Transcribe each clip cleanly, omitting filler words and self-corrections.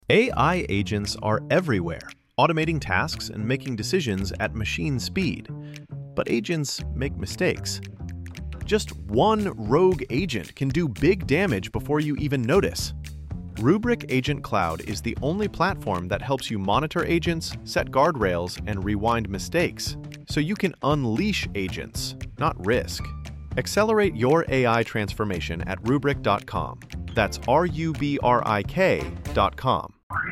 AI agents are everywhere, automating tasks and making decisions at machine speed. But agents make mistakes. Just one rogue agent can do big damage before you even notice. Rubrik Agent Cloud is the only platform that helps you monitor agents, set guardrails, and rewind mistakes, so you can unleash agents, not risk. Accelerate your AI transformation at Rubrik.com. That's RUBRIK.com.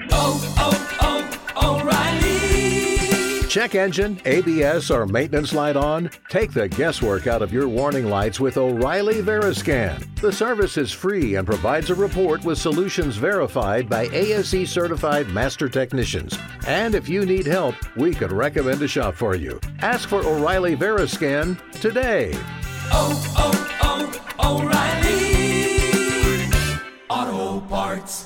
O'Reilly. Check engine, ABS, or maintenance light on? Take the guesswork out of your warning lights with O'Reilly Veriscan. The service is free and provides a report with solutions verified by ASE certified master technicians. And if you need help, we could recommend a shop for you. Ask for O'Reilly Veriscan today. O'Reilly Auto Parts.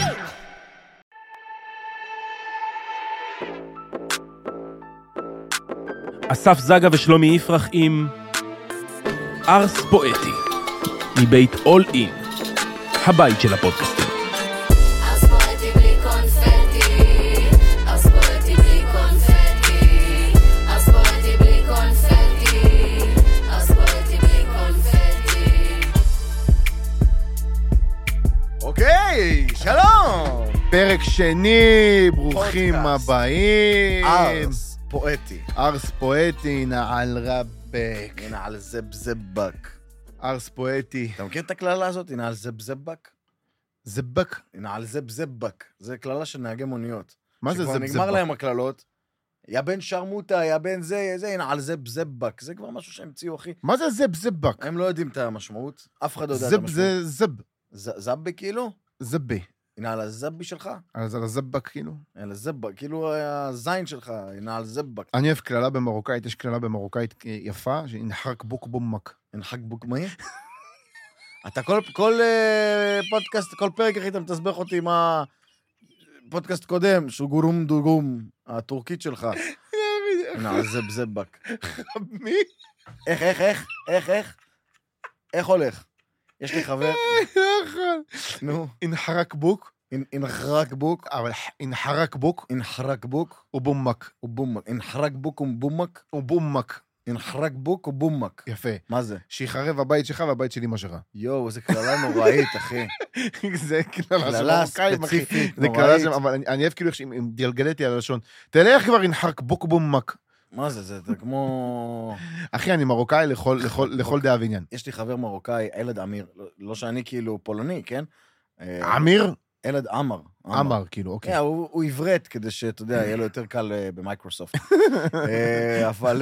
אסף זגה ושלומי יפרח עם ארס פואטי מבית אול אין, הבית של הפודקאסטים. ארס פואטי בלי קונפטי, ארס פואטי בלי קונפטי, ארס פואטי בלי קונפטי, ארס פואטי בלי קונפטי. אוקיי, שלום! פרק שני, ברוכים פודקאסט. הבאים. ארס פואטי. ארס פואטי, נעל רבק. הנה על זבזבק. ארס פואטי. אתה מכיר את הכללה הזאת? הנה על זבזבק? זבק. הנה על זבזבק. זה כללה של נהגי מוניות. מה זה שכבר זבזבק? נגמר להם הכללות. יא בן שרמוטה, יא בן זה, הנה על זבזבק. זה כבר משהו שהמציאו, אחי. מה זה זבזבק? הם לא יודעים את המשמעות. אף אחד לא יודע את זב המשמעות. זה זב. זבי כאילו? זבי. הנה על הזבי שלך? אז על הזבק כאילו. הנה זבק, כאילו הזין שלך. הנה על זבק. אני אוהב כללה במרוקאית, יש כללה במרוקאית יפה, שנחרק בוק בומק. אין חג בוקמאי? אתה כל פודקאסט, כל פרק אחי, אתה מתסבך אותי עם הפודקאסט קודם, שהוא גורום דוגום, הטורקית שלך. הנה, זבזבק. מי? איך הולך? יש לי חבר... נו. אינחרק בוק. אינחרק בוק. אבל אינחרק בוק. אינחרק בוק. ובומק. ובומק. אינחרק בוק ובומק. ובומק. אינחרק בוק ובומק. יפה. מה זה? שיחרב הבית שלך והבית של אמא שלך. יואו, זה כללה נוראית, אחי. זה כללה כללה מרוקאים, אחי. ספציפית, זה כללה שם, אבל אני אוהב כאילו אם דילגלתי על הלשון. תלך כבר אינחרק בוק בומק. מה זה? זה כמו... אחי, אני מרוקאי לכל דעה ועניין. יש לי חבר מרוקאי, אלעד אמיר, לא שאני כאילו פולני, כן? אמיר? אלעד אמר. אמר, כאילו, אוקיי. הוא עברת כדי שאתה יודע, יהיה לו יותר קל במייקרוסופט. אבל...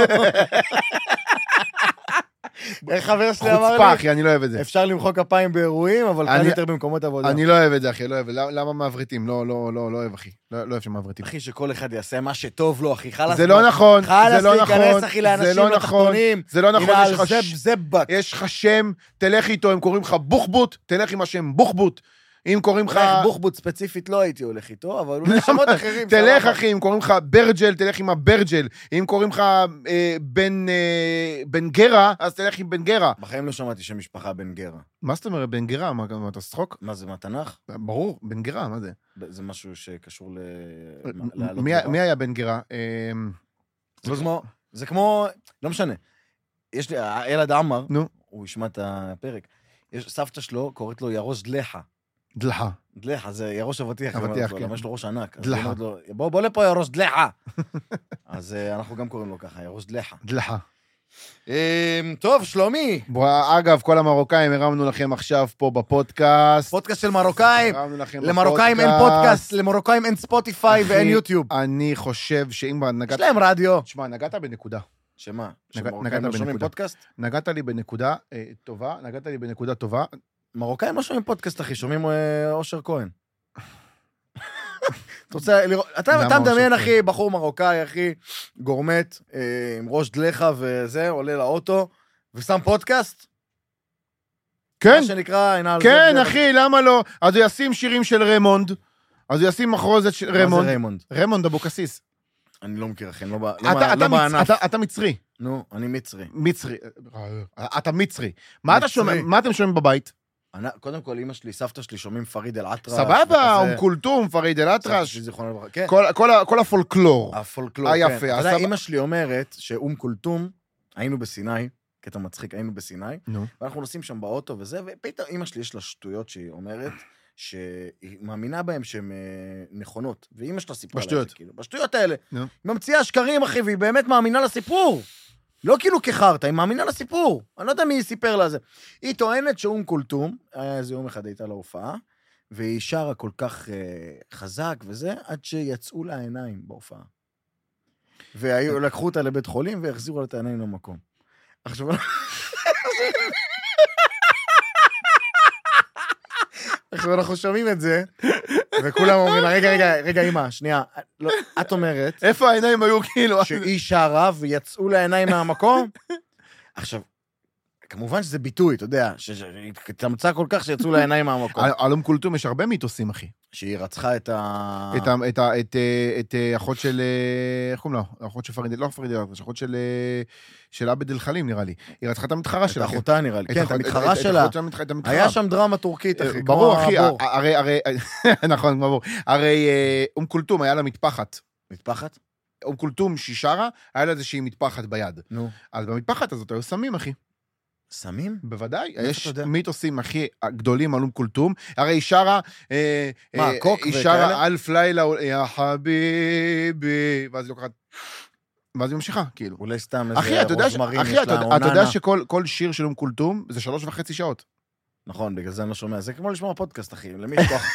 חבר שלי אמר חוצפה, לי, אחי, אני לא אוהב את זה. אפשר למחוא כפיים באירועים, אבל קל יותר במקומות עבודה. אני לא אוהב את זה, אחי, לא אוהב. למה מעברתים? לא אוהב, אחי. לא אוהב שמעברתים. אחי, שכל אחד יעשה מה שטוב לו, אחי. חלאס. זה לא נכון, חלאס זה לא להיכנס, נכון, אחי, זה לאנשים לא נכון, לתחתונים. זה לא נכון, הנה על זבזבק. יש לך שם, תלך איתו, הם קוראים לך בוחבוט, תלך עם השם בוחבוט. אם קוראים לך... בוחבוט ספציפית לא הייתי הולך איתו, אבל אולי שמות אחרים. תלך, אחי, אם קוראים לך ברג'ל, תלך עם הברג'ל. אם קוראים לך בן גרה, אז תלך עם בן גרה. בחיים לא שמעתי שם משפחה בן גרה. מה זאת אומרת, בן גרה? מה, אתה שצחוק? מה זה, מהתנ"ך? ברור, בן גרה, מה זה? זה משהו שקשור מי היה בן גרה? זה כמו, לא משנה. יש לי, אלעד עמר, נו. הוא ישמע את הפרק, סבתא שלו קוראת לו ירוש דלחה. דלחה. דלחה, זה ירוש אבטיח. אבטיח, כן. למה יש לו ראש ענק. דלחה. בוא לפה ירוש דלחה. אז אנחנו גם קוראים לו ככה, ירוש דלחה. דלחה. טוב, שלומי. אגב, כל המרוקאים הרמנו לכם עכשיו פה בפודקאסט. פודקאסט של מרוקאים. הרמנו לכם למרוקאים אין פודקאסט, למרוקאים אין ספוטיפיי ואין יוטיוב. אני חושב שאם נגעת... יש להם רדיו. תשמע, נגעת בנקודה. שמה? נגעת שמרוקאים לא שומעים בנקודה. פודקאסט? נגעת לי בנקודה טובה. מרוקאים לא שומעים פודקאסט, אחי, שומעים אושר כהן. אתה רוצה לראות, אתה מדמיין, אחי, בחור מרוקאי, אחי, גורמט, עם ראש דלחה וזה, עולה לאוטו, ושם פודקאסט? כן, מה שנקרא, כן, אחי, למה לא? אז הוא ישים שירים של ריימונד, אז הוא ישים מחרוזת של ריימונד. מה זה ריימונד? ריימונד אבוקסיס. אני לא מכיר, אחי, לא בענף. אתה מצרי. נו, אני מצרי. מצרי. אתה מצרי. מה אתם שומעים בבית? קודם כל, אמא שלי, סבתא שלי, שומעים פריד אל-אטרש. סבבה, אום כולתום, פריד אל-אטרש. כן. כל הפולקלור. הפולקלור, יפה, כן. אתה יודע, הסבא- אמא שלי אומרת שאום כולתום, היינו בסיני, קטע מצחיק, היינו בסיני, נו. ואנחנו נוסעים שם באוטו וזה, ופתאום אמא שלי יש לה שטויות שהיא אומרת, שהיא מאמינה בהן שהן נכונות, ואמא שלה סיפרה לה את זה, בשטויות. כאילו, בשטויות האלה. נו. היא ממציאה שקרים, אחי, והיא באמת מאמינה לסיפור. לא כאילו כחרטה, היא מאמינה לסיפור. אני לא יודע מי סיפר לה זה. היא טוענת שאום כולתום, היה איזה יום אחד הייתה לה הופעה, והיא שרה כל כך חזק וזה, עד שיצאו לה העיניים בהופעה. ולקחו אותה לבית חולים והחזירו לה את העיניים למקום. עכשיו... עכשיו אנחנו שומעים את זה, וכולם אומרים, רגע, אמא, שנייה, לא, את אומרת, איפה העיניים היו כאילו? שהיא שרה ויצאו לה עיניים מהמקום? עכשיו, כמובן שזה ביטוי, אתה יודע, שהתאמצה כל כך שיצאו לה עיניים מהמקום. על אום כולתום יש הרבה מיתוסים, אחי. שהיא רצחה את את אחות של, איך קוראים לה? אחות של פריד, לא פריד, אחות של עבד אל-חלים, נראה לי. היא רצחה את המתחרה שלה. את אחותה נראה לי. כן, את המתחרה שלה. היה שם דרמה טורקית, אחי. ברור, אחי. הרי, נכון, ברור. הרי אום כולתום היה לה מטפחת. מטפחת? אום כולתום שהיא שרה, היה לה איזושהי מטפחת ביד. נו. אז במטפחת הזאת היו סמים, אחי. סמים? בוודאי, איך יש אתה יודע? מיתוסים הכי גדולים על אום כולתום, הרי היא שרה, מה, קוק היא וכאלה? שרה אלף לילה, יא חביבי, ואז היא לוקחת, ואז היא ממשיכה, כאילו. אולי סתם אחי, איזה אתה יודע ראש ש- מרים, אחי, יש לה אתה אוננה. יודע שכל שיר של אום כולתום זה 3.5 שעות. נכון, בגלל זה אני לא שומע. זה כמו לשמוע פודקאסט, אחי. למי יש כוח?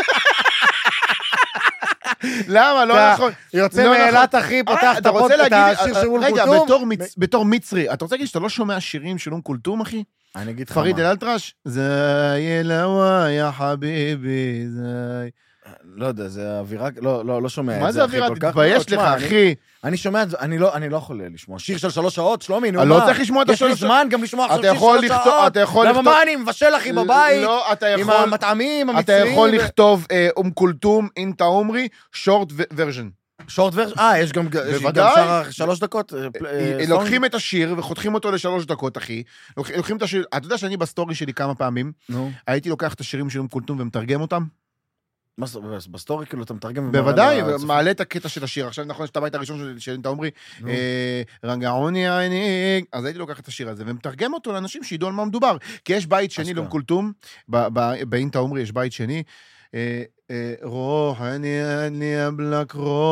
למה? לא אתה נכון. יוצא לא מאילת, אחי, פותח את אתה רוצה הפודקאסט, להגיד, השיר של אום רגע, כולתום? בתור מצרי, אתה רוצה להגיד שאתה לא שומע שירים של אום כולתום, אחי? אני אגיד לך פריד מה. אל-אטרש? זי אלוה, יא חביבי, זי... לא יודע, זה אווירה, לא שומע את זה, מה זה אחי, אווירה? כל כך. תתבייש לא, תשמע, לך, אני- אחי. אני שומע את זה, אני לא יכול לשמוע. שיר של 3 שעות, שלומי, נו, אני מה? לא צריך לשמוע את יש לי 3 זמן גם לשמוע עכשיו אתה שיר יכול 3 לכתוב- שעות. אתה יכול למה לכתוב- מה, אני מבשל אחי בבית? לא, אתה עם יכול... המטעמים, אתה המצריים. יכול לכתוב אום כולתום, אינטה עומרי, שורט ורז'ן. שורט ורש... יש גם בוודאי. שר 3 דקות. לוקחים את השיר וחותכים אותו ל3 דקות, אחי. לוקחים את השיר... אתה יודע שאני בסטורי שלי כמה פעמים, נו, הייתי לוקח את השירים של אום כולתום ומתרגם אותם? מה זה, בסטורי כאילו אתה מתרגם? בוודאי, ומראה לצופים. מעלה את הקטע של השיר. עכשיו נכון שאתה הבית הראשון של אינטה עומרי, נו. רגעוני עיניק, אז הייתי לוקח את השיר הזה ומתרגם אותו לאנשים שידעו על מה מדובר. כי יש בית שני אשכרה. לאום כולתום, באינטה עומרי יש בית שני, רוח, אני אבלק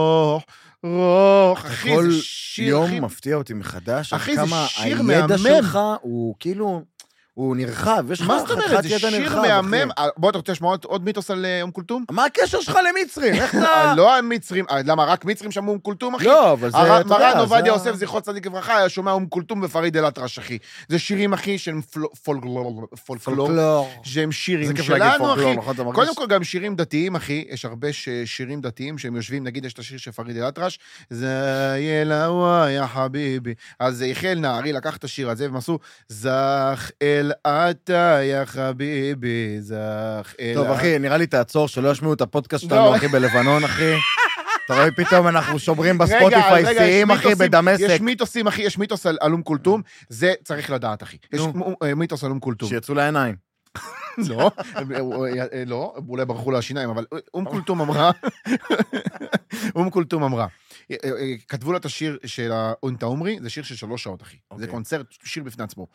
רוח, אחי, כל זה שיר, יום אחי, מפתיע אותי מחדש, עד אחי, זה כמה שיר הידע מהמם. שלך הוא כאילו, הוא נרחב, יש לך מה זאת אומרת? חתיכת זה ידע שיר נרחב, מהמם. אחי. בוא, אתה רוצה לשמוע עוד מיתוס על אום כולתום? מה הקשר שלך למצרים? איך אתה... לא המצרים, למה, רק מצרים שמעו אום כולתום, אחי? לא, אבל זה, אתה יודע, מרן זה עובדיה ה- יוסף, זכרו צדיק לברכה, היה שומע אום כולתום ופריד אל-אטרש, אחי. זה שירים, אחי, שהם פולקלור, פולקלור. שהם שירים זה כיף להגיד שלנו, פולקלור, אחי. נכון, אתה מרגיש? קודם כל, גם שירים דתיים, אחי, יש הרבה שירים דתיים שהם יושבים, נגיד, יש את השיר של פריד אל-אטרש, זה ילאווה, יא חביבי. אז יחיאל נהרי לקח את השיר הזה, והם עשו, זך אל עתה, יא חביבי, זך אל... טוב, אחי, נראה לי תעצור, שלא ישמיעו את הפודקאסט שלנו, אחי, בלבנון, אחי. אתה רואה, פתאום אנחנו שומרים בספוטיפיי שיאים, אחי, בדמשק. יש מיתוסים, אחי, יש מיתוס על אום כולתום, זה צריך לדעת, אחי. יש נו. מיתוס על אום כולתום. שיצאו לעיניים. לא, לא, אולי ברחו לה השיניים, אבל אום כולתום אמרה, אום כולתום אמרה, כתבו לה את השיר של אינטה עומרי, זה שיר של 3 שעות, אחי. זה אוקיי. קונצרט, שיר בפני עצמו.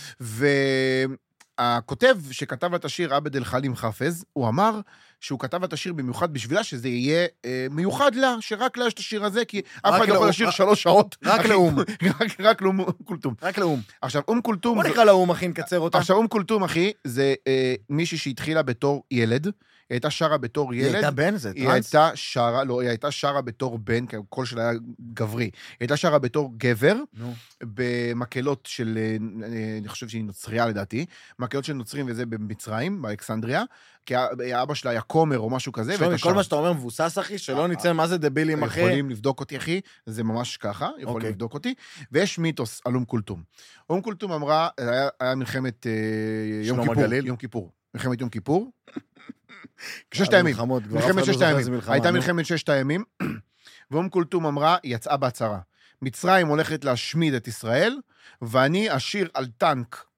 והכותב שכתב לה את השיר, עבד אל-חלים חפז, הוא אמר שהוא כתב לה את השיר במיוחד בשבילה, שזה יהיה מיוחד לה, שרק לה יש את השיר הזה, כי אף אחד לא יכול לשיר 3 שעות. רק אחי, לאום. רק לאום כולתום. רק לאום. עכשיו, אום כולתום... בוא נקרא לאום, אחי, נקצר אותה. עכשיו, אום כולתום, אחי, זה מישהי שהתחילה בתור ילד, היא הייתה שרה בתור היא ילד. הייתה בן, זה היא טרנס? הייתה שרה, לא, היא הייתה שרה בתור בן, כי הקול שלה היה גברי. היא הייתה שרה בתור גבר, נו. במקהלות של, אני חושב שהיא נוצריה לדעתי, מקהלות של נוצרים וזה במצרים, באלכסנדריה, כי האבא שלה היה כומר או משהו כזה. שלומי, והייתה כל שרה. מה שאתה אומר מבוסס, אחי, שלא נצא מה זה דבילים, אחי. יכולים לבדוק אותי, אחי, זה ממש ככה, יכולים אוקיי. לבדוק אותי, ויש מיתוס על אום כולתום. אום כולתום אמרה, היה מלחמת יום שלום כיפור, הגליל? יום כיפור, מלחמת יום כיפור, 6 הימים, מלחמות, כבר אף מלחמת אחד לא 6 זוכר הימים, איזה מלחמה, הייתה נו. מלחמת 6 הימים, ואום כולתום אמרה, היא יצאה בהצהרה, מצרים הולכת להשמיד את ישראל, ואני אשיר על טנק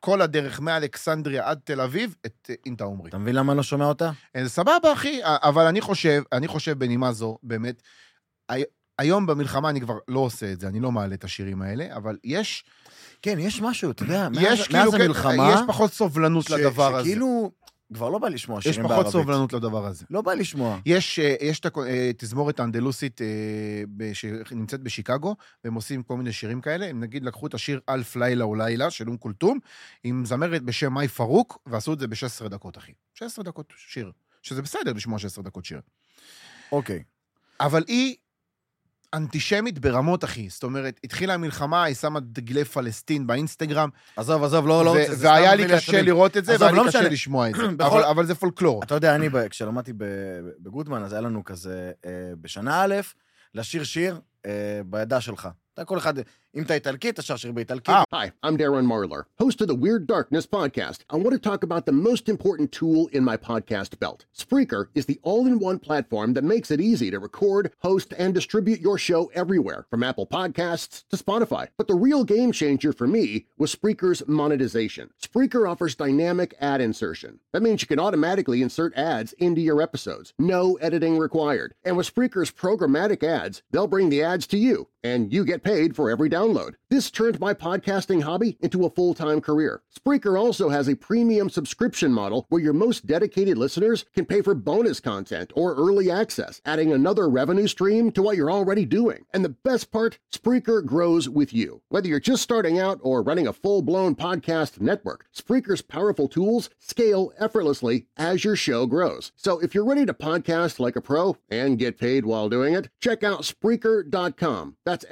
כל הדרך מאלכסנדריה עד תל אביב, את אינטה עומרי. אתה מבין למה אני לא שומע אותה? סבבה, אחי, אבל אני חושב בנימה זו, באמת, היום במלחמה אני כבר לא עושה את זה, אני לא מעלה את השירים האלה, אבל יש... כן, יש משהו, אתה יודע, יש מאז המלחמה... יש פחות סובלנות לדבר הזה. שכאילו, כבר לא בא לשמוע יש שירים בערבית. פחות סובלנות לדבר הזה. לא בא לשמוע. יש את התזמורת האנדלוסית שנמצאת בשיקגו, והם עושים כל מיני שירים כאלה, הם נגיד לקחו את השיר אלף לילה או לילה של כולתום, עם זמרת בשם מאי פרוק, ועשו את זה ב-16 דקות, אחי. 16 דקות שיר. שזה בסדר לשמוע 16 דקות שיר. אוקיי. אבל היא אנטישמית ברמות, אחי. זאת אומרת, התחילה המלחמה, היא שמה דגלי פלסטין באינסטגרם. עזוב, לא רוצה. והיה לי קשה לראות את זה, והיה לי קשה לשמוע את זה. אבל זה פולקלור. אתה יודע, אני, כשלמדתי בגודמן, אז היה לנו כזה, בשנה א', לשיר שיר בידה שלך. אתה כל אחד, אם אתה איטלקי, אתה שר שיר באיטלקית. Hi, I'm Darren Marlar, host of the Weird Darkness podcast. I want to talk about the most important tool in my podcast belt. Spreaker is the all-in-one platform that makes it easy to record, host, and distribute your show everywhere, from Apple Podcasts to Spotify. But the real game changer for me was Spreaker's monetization. Spreaker offers dynamic ad insertion. That means you can automatically insert ads into your episodes. No editing required. And with Spreaker's programmatic ads, they'll bring the ads to you, and you get paid for every download. This turned my podcasting hobby into a full-time career. Spreaker also has a premium subscription model where your most dedicated listeners can pay for bonus content or early access, adding another revenue stream to what you're already doing. And the best part, Spreaker grows with you. Whether you're just starting out or running a full-blown podcast network, Spreaker's powerful tools scale effortlessly as your show grows. So if you're ready to podcast like a pro and get paid while doing it, check out Spreaker.com. That's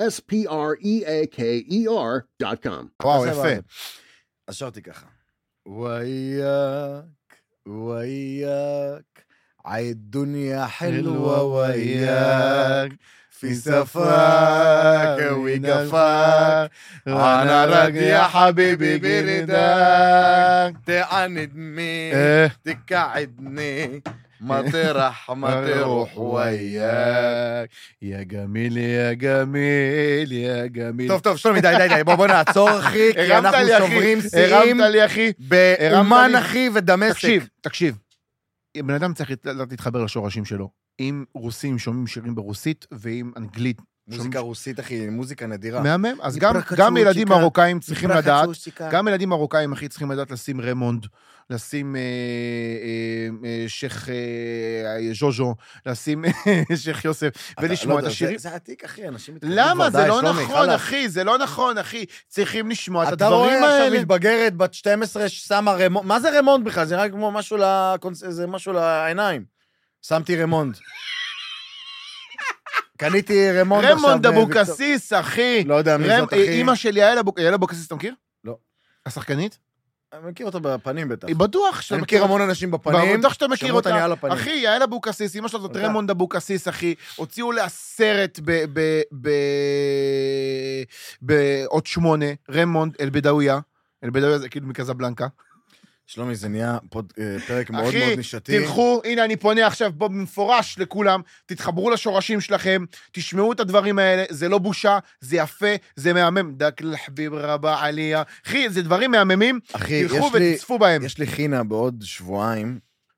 Spreaker.com. וואו, יפה. אז שרתי ככה. وياك عالدنيا حلوة وياك في سفاك وقفاك أنا راضي يا حبيبي برداك تعاندني تقعدني ما تروح وياك יא גמיל, יא גמיל, יא גמיל. טוב, שלומי, די, בוא נעצור, אחי, כי אנחנו שוברים שיאים. הרמת לי, אחי. באומן, אחי, ודמשק. תקשיב. בן אדם צריך להתחבר לשורשים שלו. אם רוסים שומעים שירים ברוסית, ואם אנגלית. מוזיקה רוסית, אחי, מוזיקה נדירה. מהמם, אז גם ילדים מרוקאים צריכים לדעת, גם ילדים מרוקאים, אחי, צריכים לדעת לשים רמונד, לשים שייך ז'וז'ו, לשים שייך יוסף, ולשמוע את השירים. זה עתיק, אחי, אנשים... למה? זה לא נכון, אחי, זה לא נכון, אחי. צריכים לשמוע את הדברים האלה. אתה רואה עכשיו מתבגרת בת 12 ששמה רמונד, מה זה רמונד בכלל? זה רק כמו משהו לעיניים. שמתי רמונד. קניתי רמונד עכשיו. רמונד אבוקסיס, אחי. לא יודע מי זאת, אחי. אמא שלי, יעל אבוקסיס, אתה מכיר? לא. השחקנית? אני מכיר אותה בפנים בטח. היא בטוח אני מכיר המון אנשים בפנים. בטוח שאתה מכיר אותה. הפנים. אחי, יעל אבוקסיס, אמא שלו זאת רמונד אבוקסיס, אחי. הוציאו לה סרט בעוד 8, רמונד אלבדאויה. אלבדאויה זה כאילו מקזבלנקה. שלומי, זה נהיה פרק מאוד מאוד נישתי. אחי, תלכו, הנה אני פונה עכשיו פה במפורש לכולם, תתחברו לשורשים שלכם, תשמעו את הדברים האלה, זה לא בושה, זה יפה, זה מהמם. דק לחביב רבה עליה. אחי, זה דברים מהממים, תלכו ותצפו בהם. יש לי חינה בעוד שבועיים,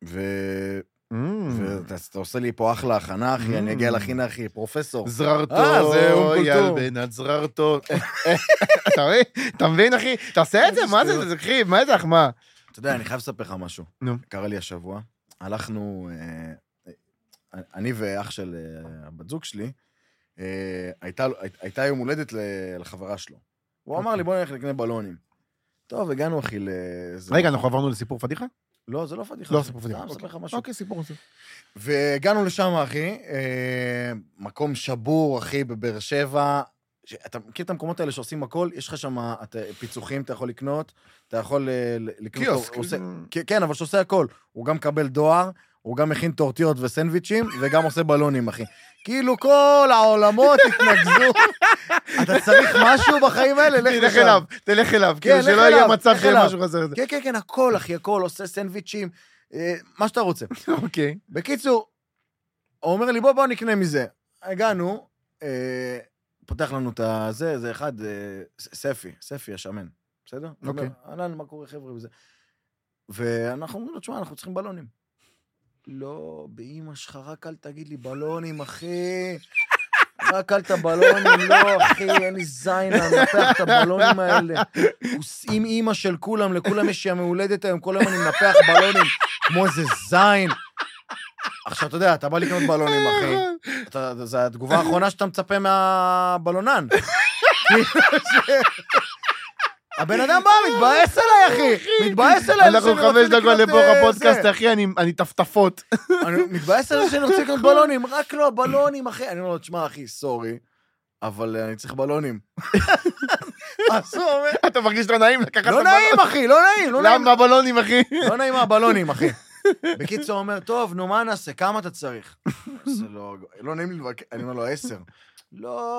ואתה עושה לי פה אחלה הכנה, אחי, אני אגיע לחינה, אחי, פרופסור. זררתו, ילבנת זררתו. אתה מבין, אחי? תעשה את זה, מה זה? אחי, מה זה, מה? אתה יודע, אני חייב לספר לך משהו. נו. קרה לי השבוע. הלכנו, אני ואח של הבת זוג שלי, הייתה יום הולדת לחברה שלו. הוא אמר לי, בוא נלך לקנה בלונים. טוב, הגענו, אחי, רגע, אנחנו עברנו לסיפור פדיחה? לא, זה לא פדיחה. לא סיפור פדיחה. אני אספר לך משהו. אוקיי, סיפור. והגענו לשם, אחי, מקום שבור, אחי, בבאר שבע. אתה מכיר את המקומות האלה שעושים הכל? יש לך שם פיצוחים, אתה יכול לקנות, אתה יכול לקנות... קיוסק. כן, אבל שעושה הכל. הוא גם מקבל דואר, הוא גם מכין טורטיות וסנדוויצ'ים, וגם עושה בלונים, אחי. כאילו כל העולמות התנגזו. אתה צריך משהו בחיים האלה, תלך אליו, כאילו שלא יהיה מצב של משהו חסר. כן, הכל, אחי, הכל, עושה סנדוויצ'ים, מה שאתה רוצה. אוקיי. בקיצור, הוא אומר לי, בוא נקנה מזה. הגענו, פותח לנו את זה אחד, ספי השמן. בסדר? אוקיי. אהלן, מה קורה חבר'ה וזה. ואנחנו אומרים לו, תשמע, אנחנו צריכים בלונים. לא, באמא שלך, רק אל תגיד לי בלונים, אחי. רק אל תבלונים, לא, אחי, אין לי זין, אני מנפח את הבלונים האלה. עם אמא של כולם, לכולם יש ים הולדת היום, כל היום אני מנפח בלונים, כמו איזה זין. עכשיו, אתה יודע, אתה בא לקנות בלונים, אחי. זו התגובה האחרונה שאתה מצפה מהבלונן. הבן אדם בא, מתבאס אליי, אחי. מתבאס אליי. אנחנו 5 דקות לפוך הפודקאסט, אחי, אני טפטפות. אני מתבאס אליי שאני רוצה לקנות בלונים, רק לא, בלונים, אחי. אני אומר לו, תשמע, אחי, סורי, אבל אני צריך בלונים. אז הוא אומר... אתה מרגיש לא נעים לקחת את לא נעים, אחי, לא נעים. למה הבלונים, אחי? לא נעים מהבלונים, אחי. בקיצור, הוא אומר, טוב, נו, מה נעשה? כמה אתה צריך? זה לא נעים לי לבקר, אני אומר לו, 10. לא...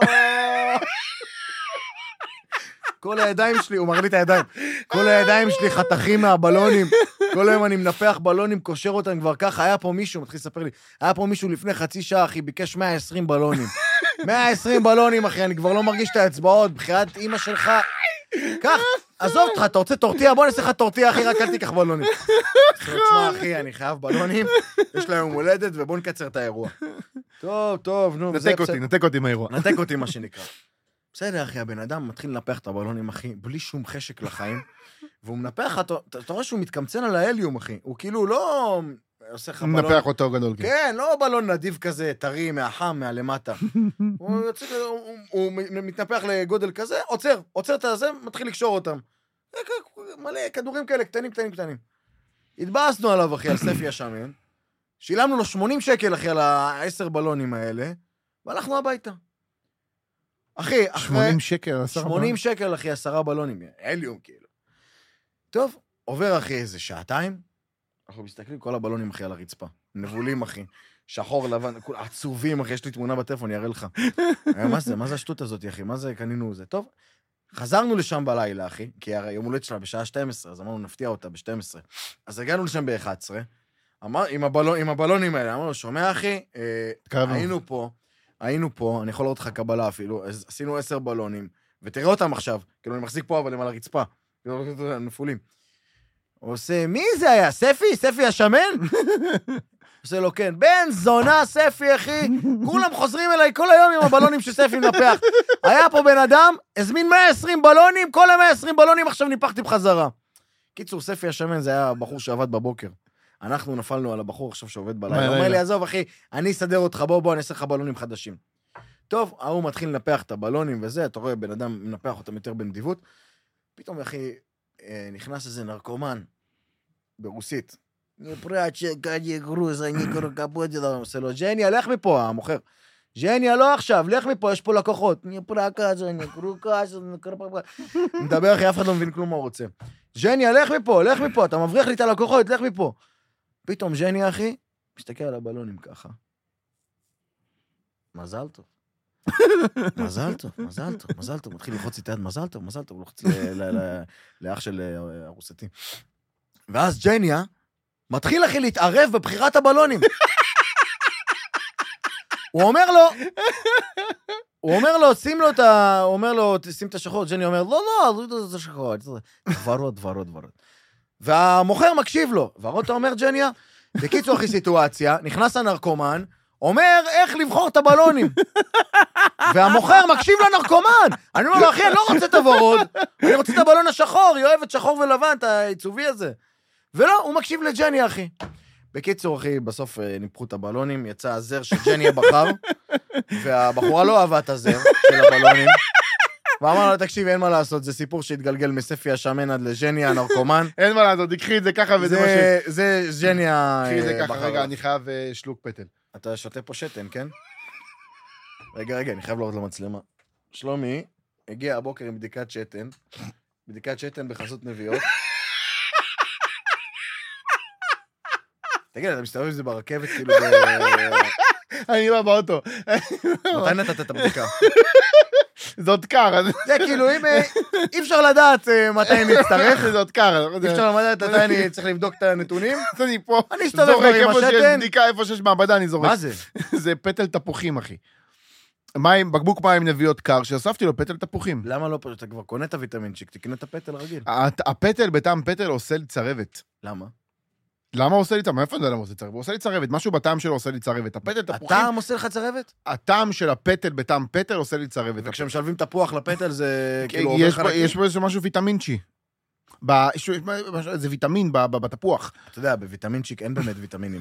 כל הידיים שלי, הוא מראה לי את הידיים, כל הידיים שלי חתכים מהבלונים, כל היום אני מנפח בלונים, קושר אותם כבר ככה, היה פה מישהו, מתחיל לספר לי, היה פה מישהו לפני חצי שעה, אחי, ביקש 120 בלונים. 120 בלונים, אחי, אני כבר לא מרגיש את האצבעות, בחיית אמא שלך. קח, עזוב אותך, אתה רוצה טורטיה? בוא נעשה לך טורטיה, אחי, רק אל תיקח בלונים. תשמע, אחי, אני חייב בלונים, יש לה יום הולדת, ובוא נקצר את האירוע. טוב, נו. נתק אותי מהאירוע. נתק אותי, מה שנקרא. בסדר, אחי, הבן אדם מתחיל לנפח את הבלונים, אחי, בלי שום חשק לחיים, והוא מנפח, אתה רואה שהוא מתקמצן על ההליום, אחי, הוא כאילו לא עושה לך בלון... מנפח אותו גדול, כן. כן, לא בלון נדיב כזה, טרי, מהחם, מהלמטה. הוא מתנפח לגודל כזה, עוצר את הזה, מתחיל לקשור אותם. מלא כדורים כאלה, קטנים. התבאסנו עליו, אחי, על ספי השמן, שילמנו לו 80 שקל, אחי, על 10 בלונים האלה, והלכנו הביתה. אחי, 80 שקל, 80 שקל, אחי, 10 בלונים, הליום, כאילו. טוב, עובר, אחי, איזה שעתיים, אנחנו מסתכלים, כל הבלונים, אחי, על הרצפה. נבולים, אחי. שחור, לבן, עצובים, אחי, יש לי תמונה בטלפון, אני אראה לך. מה זה השטות הזאת, אחי? מה זה, קנינו זה? טוב, חזרנו לשם בלילה, אחי, כי הרי יום הולדת שלה בשעה 12, אז אמרנו, נפתיע אותה ב-12. אז הגענו לשם ב-11, עם הבלונים האלה, אמרנו, שומע, אחי, היינו פה, אני יכול לראות לך קבלה אפילו, עשינו 10 בלונים, ותראה אותם עכשיו, כאילו אני מחזיק פה, אבל הם על הרצפה, הם נפולים. הוא עושה, מי זה היה? ספי השמן? עושה לו, כן, בן זונה, ספי, אחי, כולם חוזרים אליי כל היום עם הבלונים שספי מנפח. היה פה בן אדם, הזמין 120 בלונים, כל ה-120 בלונים עכשיו ניפחתי בחזרה. קיצור, ספי השמן זה היה הבחור שעבד בבוקר. אנחנו נפלנו על הבחור עכשיו שעובד בלילה. הוא אומר לי, עזוב, אחי, אני אסדר אותך, בוא, אני אעשה לך בלונים חדשים. טוב, הוא מתחיל לנפח את הבלונים וזה, אתה רואה, בן אדם מנפח אותם יותר בנדיבות. פתאום, אחי, נכנס איזה נרקומן ברוסית. עושה לו, ג'ניה, לך מפה, המוכר. ג'ניה, לא עכשיו, לך מפה, יש פה לקוחות. מדבר, אחי, אף אחד לא מבין כלום מה הוא רוצה. ג'ניה, לך מפה, אתה מבריח לי את הלקוחות, לך מפה. פתאום ג'ניה, אחי, מסתכל על הבלונים ככה. מזל טוב. מזל טוב. מתחיל ללחוץ איתי עד מזל טוב, הוא לוחץ לאח של הרוסתי. ואז ג'ניה מתחיל, אחי, להתערב בבחירת הבלונים. הוא אומר לו, שים את השחור, ג'ני אומר, לא, זה שחור, דברות. והמוכר מקשיב לו, ואתה אומר, ג'ניה, בקיצור, אחי, סיטואציה, נכנס הנרקומן, אומר איך לבחור את הבלונים. והמוכר מקשיב לנרקומן. אני אומר לו, אחי, אני לא רוצה את הוורוד, אני רוצה את הבלון השחור, היא אוהבת שחור ולבן, את העיצובי הזה. ולא, הוא מקשיב לג'ניה, אחי. בקיצור, אחי, בסוף ניפחו את הבלונים, יצא הזר שג'ניה בחר, והבחורה לא אהבה את הזר של הבלונים, ואמר לה, תקשיב, אין מה לעשות, זה סיפור שהתגלגל מספי השמן עד לג'ניה הנרקומן. אין מה לעשות, תקחי את זה ככה וזה מה ש... זה ג'ניה... תקחי את זה ככה, רגע, אני חייב שלוק פטל. אתה שותה פה שתן, כן? רגע, אני חייב לראות למצלמה. שלומי הגיע הבוקר עם בדיקת שתן בחסות נביאות. תגיד, אתה מסתובב עם זה ברכבת, כאילו אני בא באוטו. מתי נתת את הבדיקה? זאת קר. זה כאילו, אי אפשר לדעת מתי נצטרך. זאת קר. אי אפשר לדעת מתי אני צריך לבדוק את הנתונים. אני פה. אני אסתובב כבר עם השתן. בדיקה איפה שיש מעבדה, אני זורק. מה זה? זה פטל תפוחים, אחי. מים, בקבוק מים נביאות קר, שהוספתי לו פטל תפוחים. למה לא פשוט? אתה כבר קונה את הוויטמינצ'יק, תקנה את הפטל רגיל. הפטל בטעם פטל עושה לי צרבת. למה? למה הוא עושה לי צרבת? מאיפה אני יודע למה הוא עושה לי צרבת? הוא עושה לי צרבת, משהו בטעם שלו עושה לי צרבת. הפטל תפוחים, הטעם עושה לך צרבת? הטעם של הפטל בטעם פטל עושה לי צרבת. וכשמשלבים תפוח לפטל זה כאילו עובר יש חלקים. יש פה איזה משהו ויטמינצ'י. זה ויטמין בתפוח. אתה יודע, בוויטמינצ'יק אין באמת ויטמינים.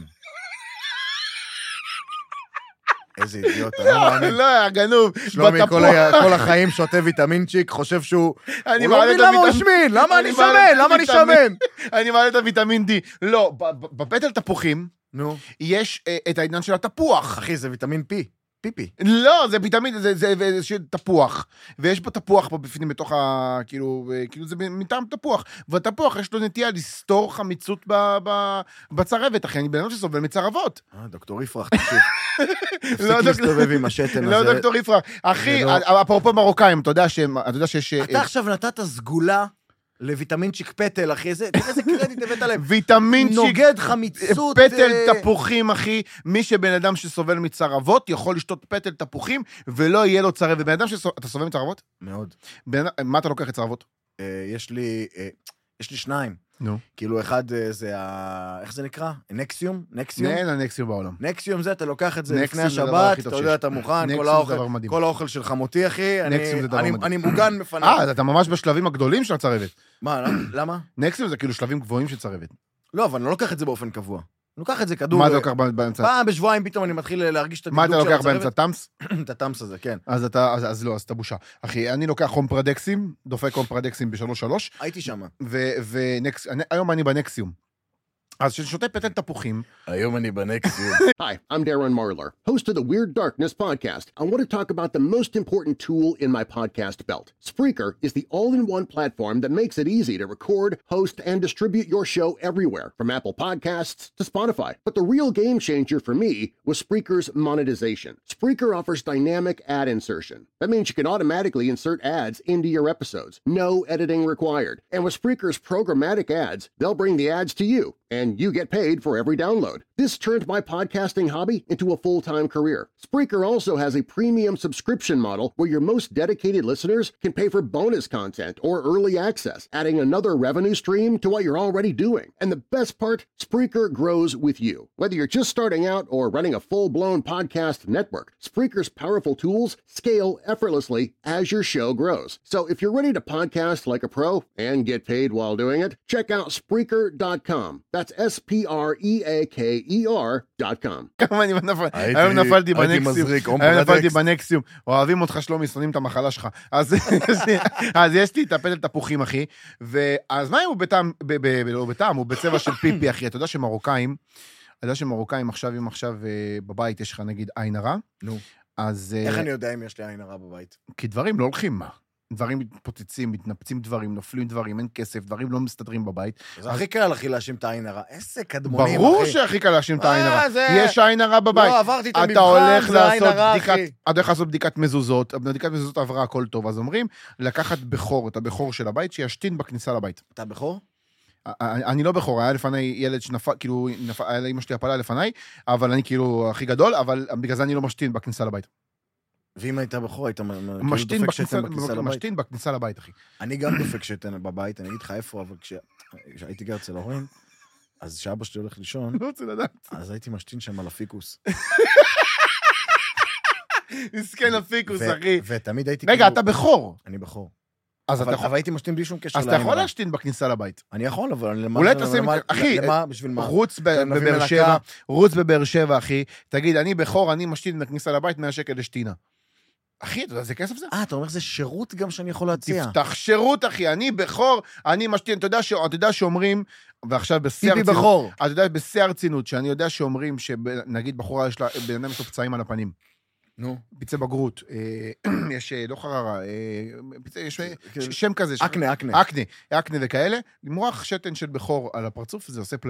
איזה אידיוט, אני לא מאמין. לא, גנוב. שלומי כל החיים שותה ויטמינצ'יק, חושב שהוא... אני הוא לא מבין למה הוא השמין, למה אני שמן, למה אני שמן? אני מעלה את הוויטמין D. לא, בפטל תפוחים נו. יש את העניין של התפוח. אחי, זה ויטמין P. פיפי. לא, זה ויטמין, זה תפוח. ויש פה תפוח פה בפנים בתוך כאילו זה מטעם תפוח. והתפוח יש לו נטייה לסתור חמיצות בצרבת, אחי. אני בן אדם שסובל מצרבות. דוקטור יפרח, תקשיב. תפסיק להסתובב עם השתן הזה. לא, דוקטור יפרח. אחי, אפרופו מרוקאים, אתה יודע שיש... אתה עכשיו נתת סגולה לויטמינצ'יק פטל, אחי, תראה איזה קרדיט הבאת להם. ויטמינצ'יק... נוגד חמיצות... פטל תפוחים, אחי. מי שבן אדם שסובל מצרבות, יכול לשתות פטל תפוחים, ולא יהיה לו צרבת. ובן אדם אתה סובל מצרבות? מאוד. מה אתה לוקח את צרבות? יש לי 2. נו. כאילו אחד זה איך זה נקרא? נקסיום? נקסיום? אין הנקסיום בעולם. נקסיום זה, אתה לוקח את זה לפני נקסיום זה הדבר השבת, הכי טוב אתה שיש. יודע, אתה מוכן, נקסיום זה דבר מדהים. כל האוכל של חמותי, אחי, נקסיום זה דבר מדהים. אני מוגן מפניו. אתה ממש בשלבים הגדולים של הצרבת. מה, למה? נקסיום זה כאילו שלבים גבוהים של צרבת. לא, אבל אני לא לוקח את זה באופן קבוע. אני לוקח את זה כדור... מה אתה לוקח באמצע? פעם בשבועיים פתאום אני מתחיל להרגיש את מה אתה הדקדוק של לוקח באמצע? הצרבת. טמס? את הטמס הזה, כן. אז לא, אז אתה בושה. אחי, אני לוקח קומפרדקסים, דופק קומפרדקסים ב3-3, הייתי שם. והיום אני בנקסיום. אז ששותה פטל תפוחים. היום אני בנקסיום. Hi, I'm Darren Marlar, host of the Weird Darkness podcast. I want to talk about the most important tool in my podcast belt. Spreaker is the all-in-one platform that makes it easy to record, host, and distribute your show everywhere, from Apple Podcasts to Spotify. But the real game changer for me was Spreaker's monetization. Spreaker offers dynamic ad insertion. That means you can automatically insert ads into your episodes. No editing required. And with Spreaker's programmatic ads, they'll bring the ads to you, and you get paid for every download. This turned my podcasting hobby into a full-time career. Spreaker also has a premium subscription model where your most dedicated listeners can pay for bonus content or early access, adding another revenue stream to what you're already doing. And the best part, Spreaker grows with you. Whether you're just starting out or running a full-blown podcast network, Spreaker's powerful tools scale effortlessly as your show grows. So if you're ready to podcast like a pro and get paid while doing it, check out Spreaker.com. That's Spreaker.com. היום נפלתי בנקסיום. אוהבים אותך שלומי, שונאים את המחלה שלך. אז יש לי את הפטל תפוחים, אחי. אז מה הוא בטעם, לא בטעם, הוא בצבע של פיפי, אחי. אתה יודע שמרוקאים, עכשיו, אם עכשיו בבית יש לך נגיד עין הרע. נו. אז... איך אני יודע אם יש לי עין הרע בבית? כי דברים לא הולכים, מה? דברים מתפוצצים, מתנפצים דברים, נופלים דברים, אין כסף, דברים לא מסתדרים בבית. זה הכי קל, אחי, להאשים את העין הרע. איזה קדמונים, אחי. ברור שהכי קל להאשים את העין הרע. יש עין הרע בבית. לא, עברתי את המבחן, זה העין הרע, אחי. אתה הולך לעשות בדיקת מזוזות, בדיקת מזוזות עברה הכל טוב, אז אומרים, לקחת בכור, את הבכור של הבית, שישתין בכניסה לבית. אתה בכור? אני לא בכור, היה לפני ילד שנפל, כאילו, היה אמא שלי הפלה לפניי, אבל אני כאילו הכי גדול, אבל בגלל זה אני לא משתין בכניסה לבית. ואם היית בחור, היית משתין בכניסה לבית, אחי. אני גם דופק שתן בבית, אני אגיד לך איפה, אבל כשהייתי גר אצל ההורים, אז כשאבא שלי הולך לישון, לא רוצה לדעת. אז הייתי משתין שם על הפיקוס. מסכן הפיקוס, אחי. ותמיד הייתי... רגע, אתה בחור. אני בחור. אבל הייתי משתין בלי שום קשר לעין הרע. אז אתה יכול להשתין בכניסה לבית. אני יכול, אבל... אולי תשים... אחי, בשביל מה? רוץ בבאר שבע, אחי. תגיד, אני בחור, אני משתין בכניסה לבית 100 שקל לשתינה. אחי, אתה יודע, זה כסף זה? אתה אומר, זה שירות גם שאני יכול להציע. תפתח שירות, אחי. אני בחור, אני משתין. אתה יודע שאומרים, ועכשיו בשיא הרצינות... פיפי בחור. אתה יודע, בשיא הרצינות, שאני יודע שאומרים שנגיד בחורה יש לה, בן אדם יש לו פצעים על הפנים. נו. פיצי בגרות. יש, לא חררה, יש שם כזה. אקנה וכאלה. למרוח שתן של בחור על הפרצוף, זה עושה פלאים.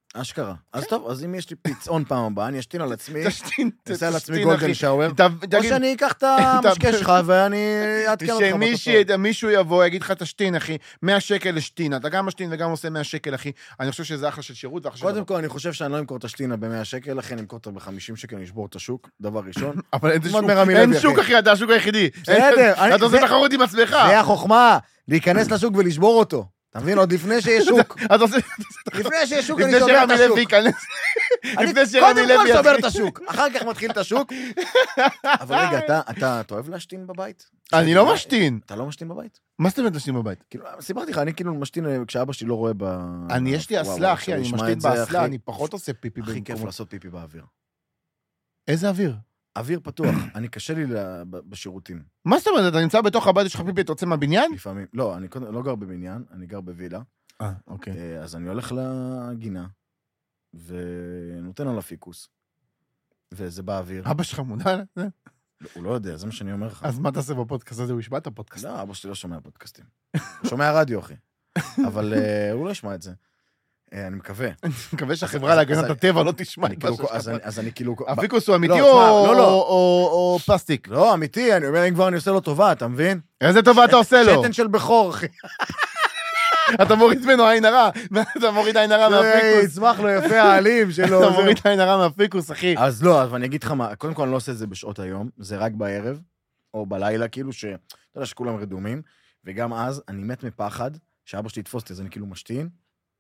אשכרה. אז טוב, אז אם יש לי פיצעון פעם הבאה, אני אשתין על עצמי, תשתין, אעשה על עצמי תשתין, גולדן אחי. שאואר, תגיד- או שאני אקח את המשקה שלך ואני אעדכן אותך בתוצאות. שמישהו יבוא, יגיד לך תשתין, אחי, 100 שקל לשתין, אתה גם משתין וגם עושה 100 שקל, אחי. אני חושב שזה אחלה של שירות ואחלה של קודם דבר. כל, אני חושב שאני לא אמכור את השתינה ב100 שקל, לכן אני אמכור אותה ב50 שקל, אני אשבור את השוק, דבר ראשון. אבל אין מאוד שוק, מרמי אין לוי, שוק, אחי. אחי, אתה השוק היחידי. בסדר, אתה עושה זה- תחרות עם עצמך. זה החוכמה, להיכנס לשוק ולשבור אותו. אתה מבין? עוד לפני שיש שוק. אתה עושה... לפני שיש שוק, אני לפני שובר את שרמי השוק. לוי ייכנס... אני לפני שרמי קודם כל לוי שובר יתחיל. את השוק, אחר כך מתחיל את השוק. אבל רגע, אתה אוהב להשתין בבית? אני לא משתין. אתה לא משתין בבית? מה זאת אומרת להשתין בבית? כאילו, סיפרתי לך, אני כאילו משתין כשאבא שלי לא רואה ב... יש לי וואו, אסלה, וואו, אחי, אני כשהוא ישמע משתין את זה, באסלה, אחי, אני פחות עושה פיפי הכי כיף במקומות. לעשות פיפי באוויר. איזה אוויר? אוויר פתוח, אני קשה לי בשירותים, מה זאת אומרת? אתה נמצא בתוך הבית, יש לך פיפי, אתה יוצא מהבניין? לפעמים. לא, אני לא גר בבניין, אני גר בווילה, אוקיי. אז אני הולך לגינה, ונותן על הפיקוס, וזה באוויר. אבא שלך מודע לזה? הוא לא יודע, זה מה שאני אומר לך. אז מה תעשה בפודקאסט הזה? הוא ישמע את הפודקאסט. לא, אבא שלי לא שומע פודקאסטים. הוא שומע רדיו, אחי. אבל הוא לא ישמע את זה. אני מקווה. אני מקווה שהחברה להגנת הטבע לא תשמע את מה שיש לך. אז אני כאילו... הפיקוס הוא אמיתי לא, תשמע, לא. או פלסטיק? לא, אמיתי, אני אומר, אם כבר אני עושה לו טובה, אתה מבין? איזה טובה אתה עושה לו? שתן של בכור, אחי. אתה מוריד ממנו עין הרע. אתה מוריד עין הרע מהפיקוס. יצמח לו יפה העלים שלו. אתה מוריד עין הרע מהפיקוס, אחי. אז לא, אבל אני אגיד לך מה, קודם כל אני לא עושה את זה בשעות היום, זה רק בערב, או בלילה, כאילו אתה יודע שכולם רדומים, וגם אז אני מת מפחד, שאבא שלי יתפוס אותי, אז אני כאילו משתין,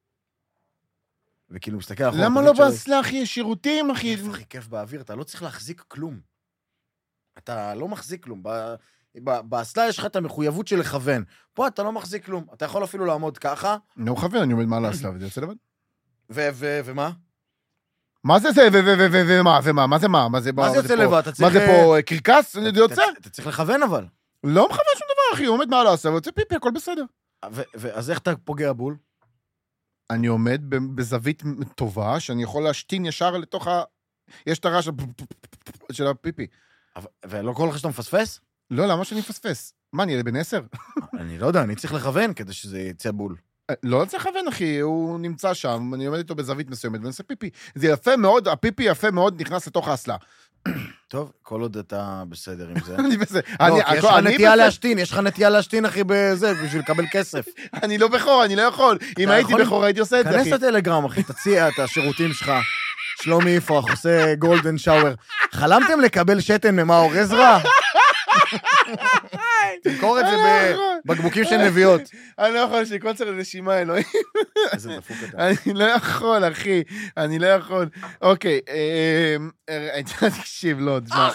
וכאילו מסתכל על למה לא באסלה, אחי? יש שירותים, אחי. הכי כיף באוויר, אתה לא צריך להחזיק כלום. אתה לא מחזיק כלום. באסלה יש לך את המחויבות של לכוון. פה אתה לא מחזיק כלום. אתה יכול אפילו לעמוד ככה. נו, חבר, אני עומד מעל האסלה, וזה יוצא לבד. ומה? מה זה זה, ומה? מה זה מה? מה זה יוצא לבד? אתה מה צריך... זה פה, קרקס? זה יוצא? אתה צריך לכוון אבל. לא מכוון שום דבר, אחי. הוא עומד מעל האסלה, ויוצא פיפי, הכל בסדר. אז איך אתה פוגע בול? אני עומד בזווית טובה, שאני יכול להשתין ישר לתוך ה... יש את הרעש של הפיפי. ולא קורא לך שאתה מפספס? לא, למה שאני מפספס? מה, אני בן 10? אני לא יודע, אני צריך לכוון כדי שזה יצא בול. לא צריך לכוון, אחי, הוא נמצא שם, אני עומד איתו בזווית מסוימת, ואני עושה פיפי. זה יפה מאוד, הפיפי יפה מאוד נכנס לתוך האסלה. טוב, כל עוד אתה בסדר עם זה. אני בסדר. לא, כי יש לך נטייה להשתין, יש לך נטייה להשתין, אחי, בזה, בשביל לקבל כסף. אני לא בכור, אני לא יכול. אם הייתי יכול- בכור, הייתי עושה את זה, כנס אחי. לטלגרם, אחי, תציע את השירותים שלך. שלומי יפרח, עושה גולדן שאואר. חלמתם לקבל שתן ממאור עזרא? תמכור את זה בבקבוקים של נביאות. אני לא יכול שקוצר לנשימה, אלוהים. איזה דפוק אתה. אני לא יכול, אחי. אני לא יכול. אוקיי, תקשיב, לא, תשמע.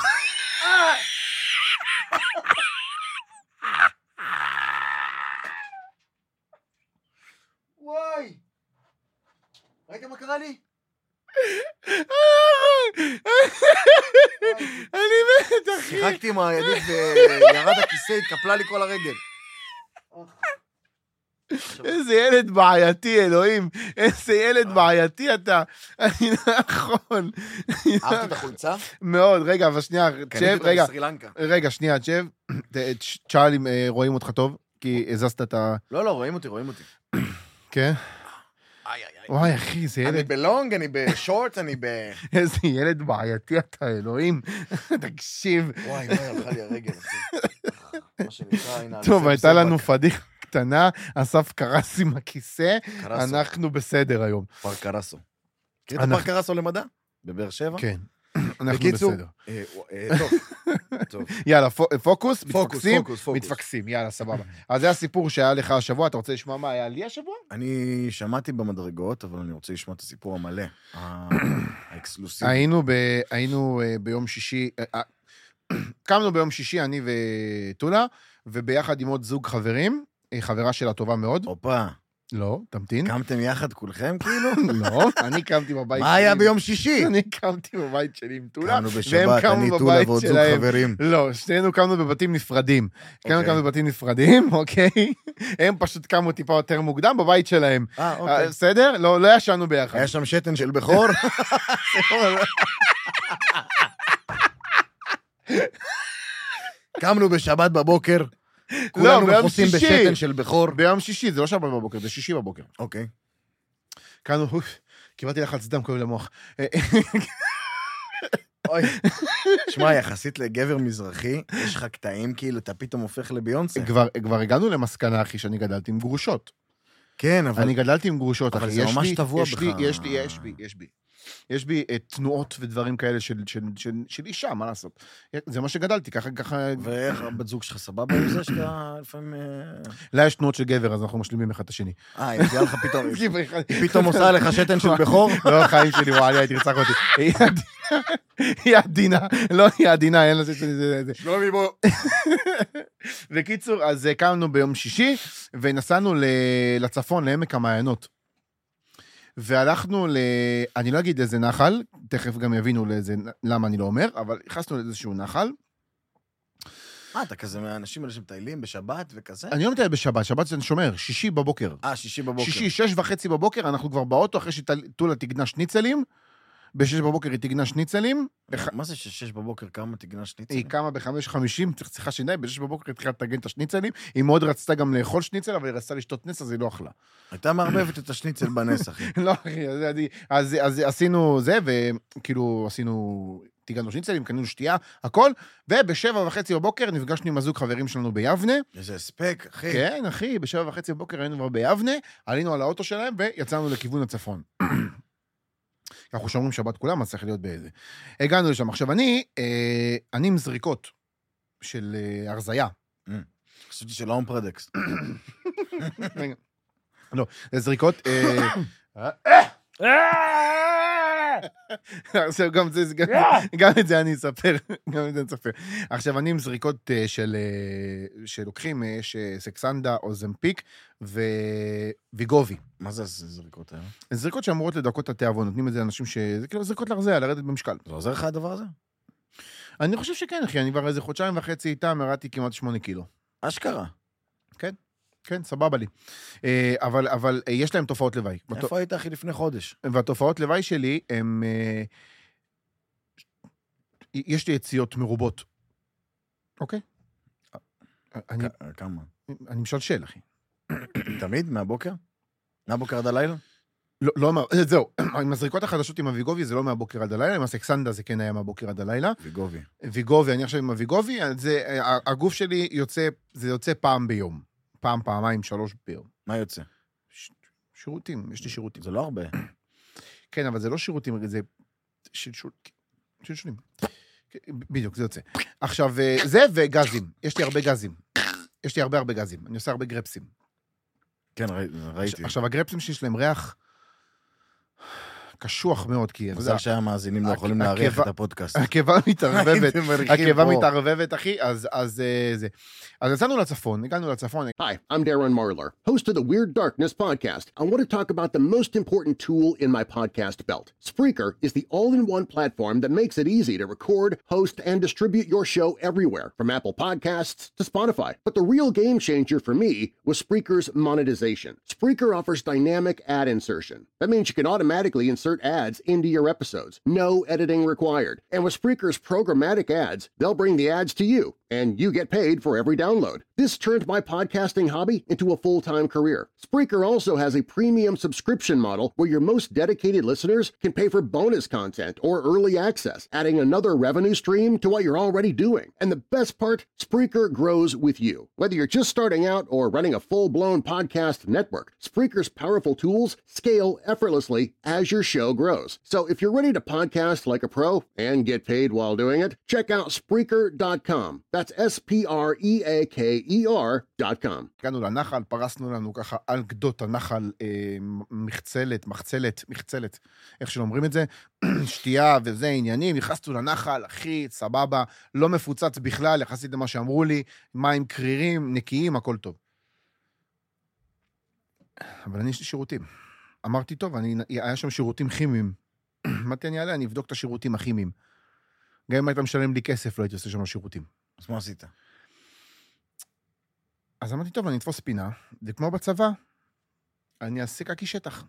וואי! ראית מה קרה לי? אני מת, אחי. שיחקתי עם הידית וירד הכיסא, התקפלה לי כל הרגל. איזה ילד בעייתי, אלוהים. איזה ילד בעייתי אתה. אני לא יכול. אהבת את החולצה? מאוד, רגע, אבל שנייה, קניתי צ'ב, אותה רגע. בסרילנקה. רגע, שנייה, צ'ב. צ'אל אם רואים אותך טוב, כי הזזת את ה... לא, רואים אותי. כן? איי. וואי, אחי, זה אני ילד... בלונג, אני בשורט, אני ב... איזה ילד בעייתי אתה, אלוהים. תקשיב. וואי, הלכה לי הרגל, אחי. מה שנקרא, הנה... טוב, זה הייתה לנו בסדר. פדיחה קטנה, אסף קרס עם הכיסא, קרסו. אנחנו בסדר היום. פארק קרסו. מכיר את הפארק קרסו למדע? בבאר שבע? כן, אנחנו בקיצור, בסדר. טוב. יאללה, פוקוס, פוקוס. מתפקסים, יאללה, סבבה. אז זה הסיפור שהיה לך השבוע, אתה רוצה לשמוע מה היה לי השבוע? אני שמעתי במדרגות, אבל אני רוצה לשמוע את הסיפור המלא, האקסקלוסיבי. היינו ביום שישי, קמנו ביום שישי, אני וטולה, וביחד עם עוד זוג חברים, חברה שלה טובה מאוד. הופה, לא, תמתין. קמתם יחד כולכם כאילו? לא, אני קמתי בבית שלי. מה היה ביום שישי? אני קמתי בבית שלי עם טולה, קמנו והם בשבת, קמו אני טולה בבית ועוד זוג שלהם. חברים. לא, שנינו קמנו בבתים נפרדים. אוקיי. קמנו בבתים נפרדים, אוקיי? הם פשוט קמו טיפה יותר מוקדם בבית שלהם. אוקיי. בסדר? לא ישנו ביחד. היה שם שתן של בכור? קמנו בשבת בבוקר, כולנו ביום מכוסים שישי. בשתן של בכור. ביום שישי, זה לא שבת בבוקר, זה שישי בבוקר. אוקיי. קמנו, קיבלתי לחץ דם כואב למוח. אוי, שמע, יחסית לגבר מזרחי, יש לך קטעים כאילו, אתה פתאום הופך לביונסה. כבר הגענו למסקנה, אחי, שאני גדלתי עם גרושות. כן, אבל... אני גדלתי עם גרושות, אבל אחי. זה ממש טבוע יש בך. לי, יש בי תנועות ודברים כאלה של אישה, מה לעשות? זה מה שגדלתי, ככה... ואיך הבת זוג שלך סבבה עם זה שאתה לפעמים... לה יש תנועות של גבר, אז אנחנו משלימים אחד את השני. היא מביאה לך פתאום... היא פתאום עושה לך שתן של בכור? לא, חיים שלי, וואי, היא תרצח אותי. היא עדינה, לא, היא עדינה, אין לזה... שלומי בוא. בקיצור, אז קמנו ביום שישי, ונסענו לצפון, לעמק המעיינות. והלכנו אני לא אגיד איזה נחל, תכף גם יבינו למה אני לא אומר, אבל נכנסנו לאיזשהו נחל. אתה כזה מהאנשים האלה שמטיילים בשבת וכזה? אני לא מטייל בשבת, שבת זה שומר, שישי בבוקר. שישי בבוקר. שישי, 6:30 בבוקר, אנחנו כבר באוטו, אחרי שטולה תגנה שניצלים, ב-6 בבוקר היא תגנה שניצלים. מה זה ש-6 בבוקר כמה תגנה שניצלים? היא קמה ב-5:50, צריכה שיניים, ב-6 בבוקר התחילה לתגן את השניצלים, היא מאוד רצתה גם לאכול שניצל, אבל היא רצתה לשתות נס, אז היא לא אכלה. הייתה מערבבת את השניצל בנס, אחי. לא, אחי, אז עשינו זה, וכאילו עשינו, תגענו שניצלים, קנינו שתייה, הכל, וב-7:30 בבוקר נפגשנו עם הזוג חברים שלנו ביבנה. איזה הספק, אחי. כן, אחי, ב-7:30 בבוקר היינו כבר ביבנה, עלינו על האוטו שלהם ויצאנו לכיוון הצפון. אנחנו שומרים שבת כולם, אז צריך להיות באיזה. הגענו לשם. עכשיו, אני עם זריקות של הרזיה. חשבתי של אום פרדקס. לא, זה זריקות... עכשיו, גם את זה אני אספר. עכשיו, אני עם זריקות שלוקחים, יש סקסנדה, אוזמפיק וויגובי. מה זה הזריקות האלה? זריקות שאמורות לדקות התיאבון, נותנים את זה לאנשים זה כאילו זריקות להרזיה, לרדת במשקל. זה עוזר לך הדבר הזה? אני חושב שכן, אחי, אני כבר איזה 1.5 חודשים איתם, הראתי כמעט 8 קילו. אשכרה. כן, כן, סבבה לי. אבל יש להם תופעות לוואי. איפה היית, אחי, לפני חודש? והתופעות לוואי שלי, הם... יש לי יציאות מרובות. אוקיי? כמה? אני משלשל, אחי. תמיד? מהבוקר? מהבוקר עד הלילה? לא, זהו. עם הזריקות החדשות עם הוויגובי, זה לא מהבוקר עד הלילה, עם הסקסנדה זה כן היה מהבוקר עד הלילה. ויגובי, אני עכשיו עם הוויגובי, הגוף שלי יוצא פעם ביום. פעמיים, 3 ביום. מה יוצא? שירותים, יש לי שירותים. זה לא הרבה. כן, אבל זה לא שירותים, זה שלשולים. בדיוק, זה יוצא. עכשיו, זה וגזים. יש לי הרבה גזים. יש לי הרבה גזים. אני עושה הרבה גרפסים. כן, ראיתי. עכשיו, הגרפסים שיש להם ריח קשוח מאוד, כי... מזל שהמאזינים לא יכולים להריח את הפודקאסט. הקיבה מתערבבת, אחי, אז זה. אז יצאנו לצפון, הגענו לצפון. Hi, I'm Darren Marlar, host of the Weird Darkness podcast. I want to talk about the most important tool in my podcast belt. Spreaker is the all-in-one platform that makes it easy to record, host, and distribute your show everywhere, from Apple Podcasts to Spotify. But the real game changer for me was Spreaker's monetization. Spreaker offers dynamic ad insertion. That means you can automatically insert ads into your episodes. No editing required. And with Spreaker's programmatic ads, they'll bring the ads to you, and you get paid for every download. This turned my podcasting hobby into a full-time career. Spreaker also has a premium subscription model where your most dedicated listeners can pay for bonus content or early access, adding another revenue stream to what you're already doing. And the best part, Spreaker grows with you. Whether you're just starting out or running a full-blown podcast network, Spreaker's powerful tools scale effortlessly as your show grows. So if you're ready to podcast like a pro and get paid while doing it, check out Spreaker.com. That's Spreaker.com. הגענו לנחל, פרסנו לנו ככה על גדות הנחל מחצלת, איך שלא אומרים את זה, שתייה וזה עניינים, נכנסנו לנחל, אחי, סבבה, לא מפוצץ בכלל, יחסית למה שאמרו לי, מים קרירים, נקיים, הכל טוב. אבל אני יש לי שירותים. אמרתי, טוב, היה שם שירותים כימיים. אמרתי, אני אעלה, אני אבדוק את השירותים הכימיים. גם אם היית משלם לי כסף, לא הייתי עושה שם שירותים. אז מה עשית? אז אמרתי, טוב, אני אתפוס פינה, וכמו בצבא, אני אעשה קקי שטח.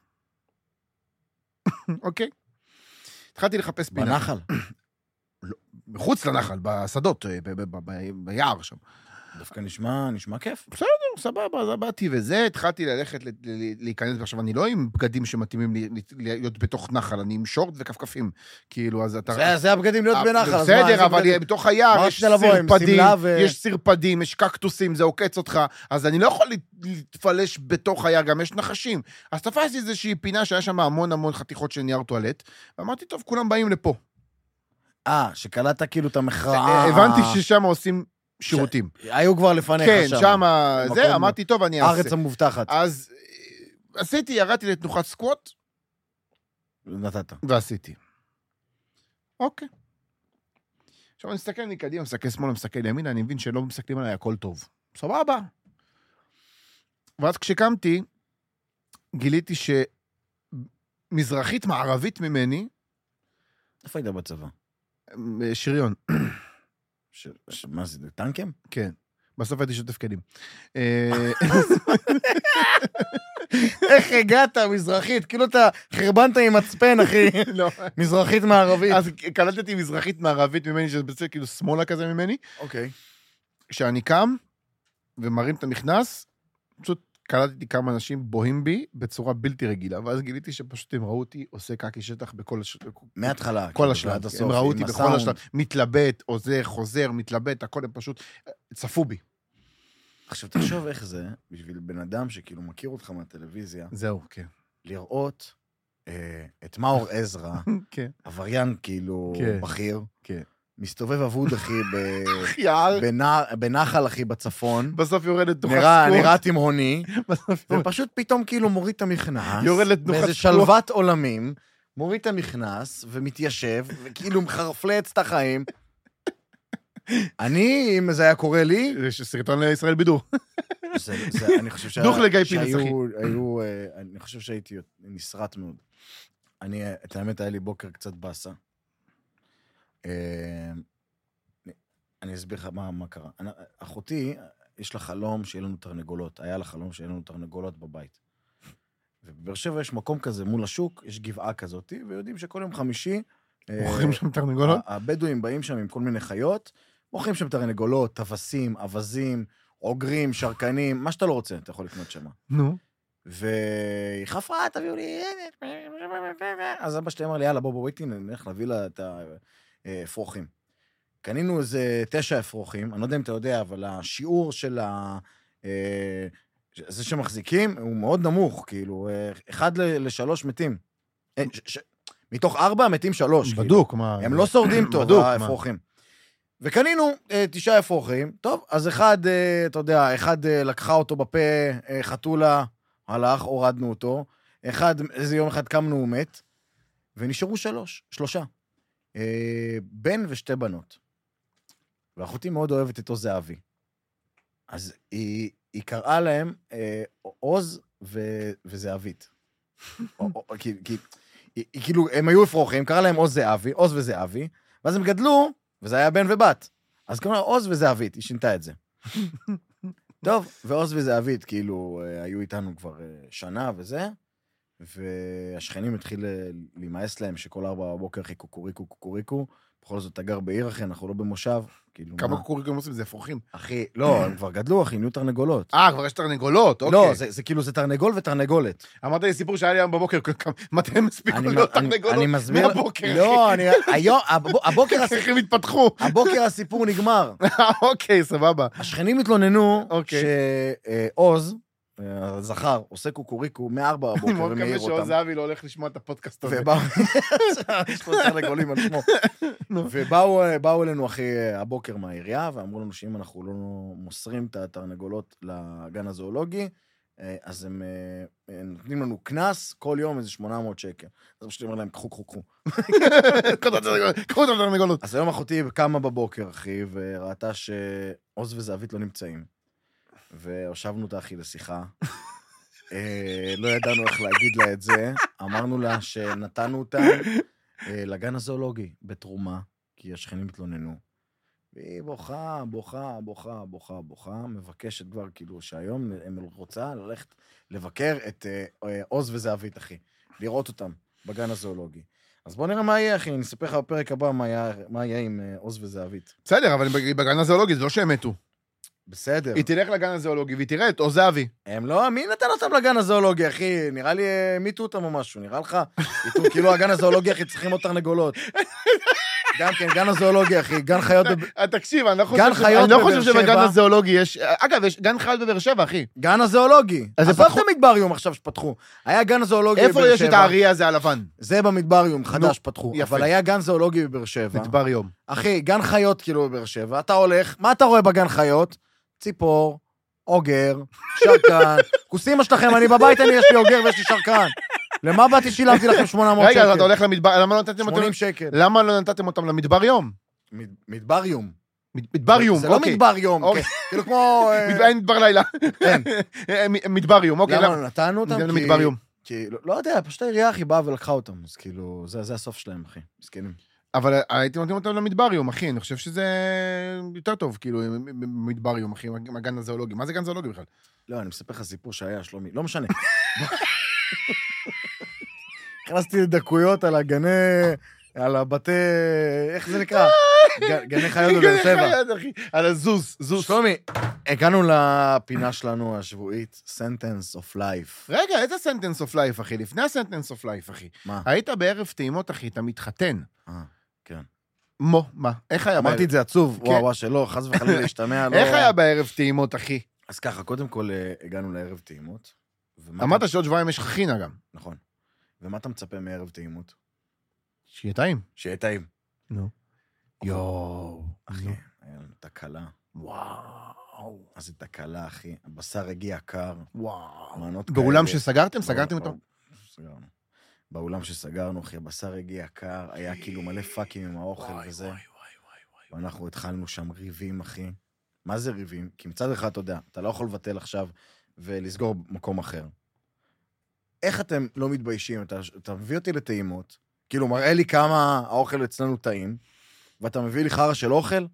אוקיי? התחלתי לחפש פינה. בנחל? לא, מחוץ לנחל, בשדות, ביער שם. דווקא נשמע כיף. בסדר, סבבה, אז באתי וזה, התחלתי ללכת להיכנס, ועכשיו אני לא עם בגדים שמתאימים להיות בתוך נחל, אני עם שורט וכפכפים, כאילו, אז אתה... זה הבגדים להיות בנחל. בסדר, אבל בתוך היער יש סרפדים, ו... יש סרפדים, יש קקטוסים, זה עוקץ אותך, אז אני לא יכול להתפלש בתוך היער, גם יש נחשים. אז תפסתי איזושהי פינה שהיה שם המון חתיכות של נייר טואלט, ואמרתי, טוב, כולם באים לפה. שקלטת כאילו את המכרעה. הבנתי ששם עושים שירותים. היו כבר לפניך שם. כן, שם זה, אמרתי, טוב, אני אעשה. הארץ המובטחת. אז עשיתי, ירדתי לתנוחת סקווט. נתת. ועשיתי. אוקיי. עכשיו אני מסתכל מקדימה, מסתכל שמאלה, מסתכל ימינה, אני מבין שלא מסתכלים עליי, הכל טוב. סבבה. ואז כשקמתי, גיליתי שמזרחית מערבית ממני, איפה היית בצבא? שריון. מה זה, טנקים? כן. בסוף הייתי שוטף כלים. איך הגעת, מזרחית? כאילו אתה חרבנת עם מצפן, אחי. לא. מזרחית מערבית. אז קלטתי מזרחית מערבית ממני, שזה בסדר כאילו שמאלה כזה ממני. אוקיי. כשאני קם ומרים את המכנס, פשוט קלטתי כמה אנשים בוהים בי בצורה בלתי רגילה, ואז גיליתי שפשוט הם ראו אותי עושה קקי שטח בכל השלב. מההתחלה. כל השלב. הם ראו אותי בכל השלב. מתלבט, עוזר, חוזר, מתלבט, הכל הם פשוט צפו בי. עכשיו תחשוב איך זה, בשביל בן אדם שכאילו מכיר אותך מהטלוויזיה, זהו, כן. לראות את מאור עזרא, כן. עבריין כאילו בכיר, כן. מסתובב אבוד, אחי, יער. בנחל, אחי, בצפון. בסוף יורד לתנוחת סקווט. נראה תימהוני, ופשוט פתאום כאילו מוריד את המכנס, יורד לתנוחת באיזה שלוות עולמים, מוריד את המכנס, ומתיישב, וכאילו מחרפלץ את החיים. אני, אם זה היה קורא לי... יש סרטון לישראל בידור. אני חושב דוח לגיא פינס, אחי. אני חושב שהייתי נסרט מאוד. את האמת, היה לי בוקר קצת בסה. אני אסביר לך מה קרה. אחותי, יש לה חלום שיהיה לנו תרנגולות. היה לה חלום שיהיה לנו תרנגולות בבית. ובבאר שבע יש מקום כזה מול השוק, יש גבעה כזאת, ויודעים שכל יום חמישי... מוכרים שם תרנגולות? הבדואים באים שם עם כל מיני חיות, מוכרים שם תרנגולות, טווסים, אבזים, עוגרים, שרקנים, מה שאתה לא רוצה, אתה יכול לקנות שם. נו. והיא חפרה, תביאו לי... אז אבא שלי אמר לי, יאללה, בוא, נלך להביא לה את האפרוחים. קנינו איזה 9 אפרוחים, אני לא יודע אם אתה יודע, אבל השיעור של זה שמחזיקים הוא מאוד נמוך, כאילו, 1 ל-3 מתים. מתוך 4 מתים 3. בדוק, מה? הם לא שורדים טוב, האפרוחים. וקנינו 9 אפרוחים, טוב, אז אחד, אתה יודע, אחד לקחה אותו בפה, חתולה, הלך, הורדנו אותו, איזה יום אחד קמנו הוא מת, ונשארו 3. בן ו2 בנות. ואחותי מאוד אוהבת את עוז זהבי. אז היא קראה להם עוז וזהבית. כאילו, הם היו אפרוחים, קראה להם עוז וזהבי, ואז הם גדלו, וזה היה בן ובת. אז קוראים לה עוז וזהבית, היא שינתה את זה. טוב, ועוז וזהבית, כאילו, היו איתנו כבר שנה וזה, והשכנים התחיל להימאס להם שכל 4 בבוקר אחי קוקוריקו, בכל זאת, אתה גר בעיר אחי, אנחנו לא במושב. כמה קוקוריקו הם עושים? זה אפרוחים. אחי, לא, הם כבר גדלו אחי, נהיו תרנגולות. כבר יש תרנגולות, אוקיי. לא, זה כאילו, זה תרנגול ותרנגולת. אמרת לי סיפור שהיה לי היום בבוקר, מתי הם הספיקו להיות תרנגולות? אני מסביר. מהבוקר. לא, היום, איך הם התפתחו. הבוקר הסיפור נגמר. אוקיי, סבבה. השכנים התלוננו שעוז, הזכר, עושה קוקוריקו מ-4 בבוקר ומעיר אותם. אני מאוד מקווה שעוז זהבי לא הולך לשמוע את הפודקאסט הזה. יש לו תרנגולים על שמו. ובאו אלינו אחי הבוקר מהעירייה, ואמרו לנו שאם אנחנו לא מוסרים את התרנגולות לגן הזואולוגי, אז הם נותנים לנו כנס כל יום איזה 800 שקל. אז פשוט אומר להם, קחו. קחו את התרנגולות. אז היום אחותי קמה בבוקר, אחי, וראתה שעוז וזהבית לא נמצאים. והושבנו אותה אחי לשיחה. לא ידענו איך להגיד לה את זה. אמרנו לה שנתנו אותה לגן הזואולוגי בתרומה, כי השכנים התלוננו. והיא בוכה, מבקשת כבר כאילו שהיום הם רוצה ללכת לבקר את עוז וזהבית, אחי. לראות אותם בגן הזואולוגי. אז בוא נראה מה יהיה, אחי. נספר לך בפרק הבא מה יהיה עם עוז וזהבית. בסדר, אבל בגן הזואולוגי זה לא שהם מתו. בסדר. היא תלך לגן הזואולוגי והיא תראה את עוזבי. הם לא, מי נתן אותם לגן הזואולוגי, אחי? נראה לי מיתו אותם או משהו, נראה לך? כאילו הגן הזואולוגי, אחי, צריכים עוד תרנגולות. גם כן, גן הזואולוגי, אחי, גן חיות... תקשיב, אני חיות לא בבאר חושב שבגן שבע. הזואולוגי יש... אגב, יש גן חיות בבאר שבע, אחי. גן הזואולוגי. אז עזוב פתחו- את המדבריום עכשיו שפתחו. היה גן הזואולוגי בבאר שבע. איפה יש את האריה הזה הלבן? זה במדבריום, חדש פתחו. יפה. אבל היה גן זואולוגי בבאר שבע. מדבר יום. אחי, גן חיות כאילו בבאר שבע. אתה הולך, מה אתה רואה בגן חיות? ציפור, אוגר, שרקן. כוסים שלכם, אני בבית, יש לי אוגר ויש לי שרקן. למה באתי שילמתי לכם 800 שקל? רגע, אז אתה הולך למדבר... למה לא נתתם אותם? 80 שקל. למה לא נתתם אותם למדבר יום? מדבריום. מדבר יום, זה לא אוקיי. מדבר יום, אוקיי. כאילו כמו... אין מדבר לילה. אין. מדבר יום, אוקיי. למה לא נתנו אותם? זה כי- מדבר יום. כי, לא יודע, פשוט העירייה אחי באה ולקחה אותם, אז כאילו, זה הסוף שלהם, אחי, מסכנים. אבל הייתי נותנים אותם למדבר יום, אחי. אני חושב שזה יותר טוב, כאילו, מדבר יום, אחי, הגן הזואולוגי. מה זה גן זואולוגי בכלל? לא, אני מספר לך סיפור שהיה, שלומי, לא משנה. הכנסתי לדקויות על הגני, על הבתי, איך זה נקרא? גני חיות בבאר שבע. על הזוז, זוז. שלומי, הגענו לפינה שלנו השבועית, Sentence of Life. רגע, איזה סנטנס אוף לייף, אחי? לפני הסנטנס אוף לייף, אחי. מה? היית בערב טעימות, אחי, אתה מתחתן. כן. מה? איך היה בערב? אמרתי את זה עצוב, כן. וואו, שלא, חס וחלילה להשתמע, לא... איך היה בערב טעימות, אחי? אז ככה, קודם כל הגענו לערב טעימות. ומה אמרת אתה- שעוד שבועיים יש לך חינה גם. נכון. ומה אתה מצפה מערב טעימות? שיהיה טעים. שיהיה טעים. נו. יואו. אחי, היה לנו תקלה. וואו. אז זה תקלה, אחי. הבשר הגיע קר. וואו. מנות באולם כאלה. שסגרתם? סגרתם אותו? סגרנו. באולם שסגרנו, אחי, הבשר הגיע קר, היה כאילו מלא פאקים עם האוכל וזה. ואנחנו התחלנו שם ריבים, אחי. מה זה ריבים? כי מצד אחד, אתה יודע, אתה לא יכול לבטל עכשיו ולסגור מקום אחר. איך אתם לא מתביישים? אתה מביא אותי לטעימות, כאילו מראה לי כמה האוכל אצלנו טעים, ואתה מביא לי חרא של אוכל,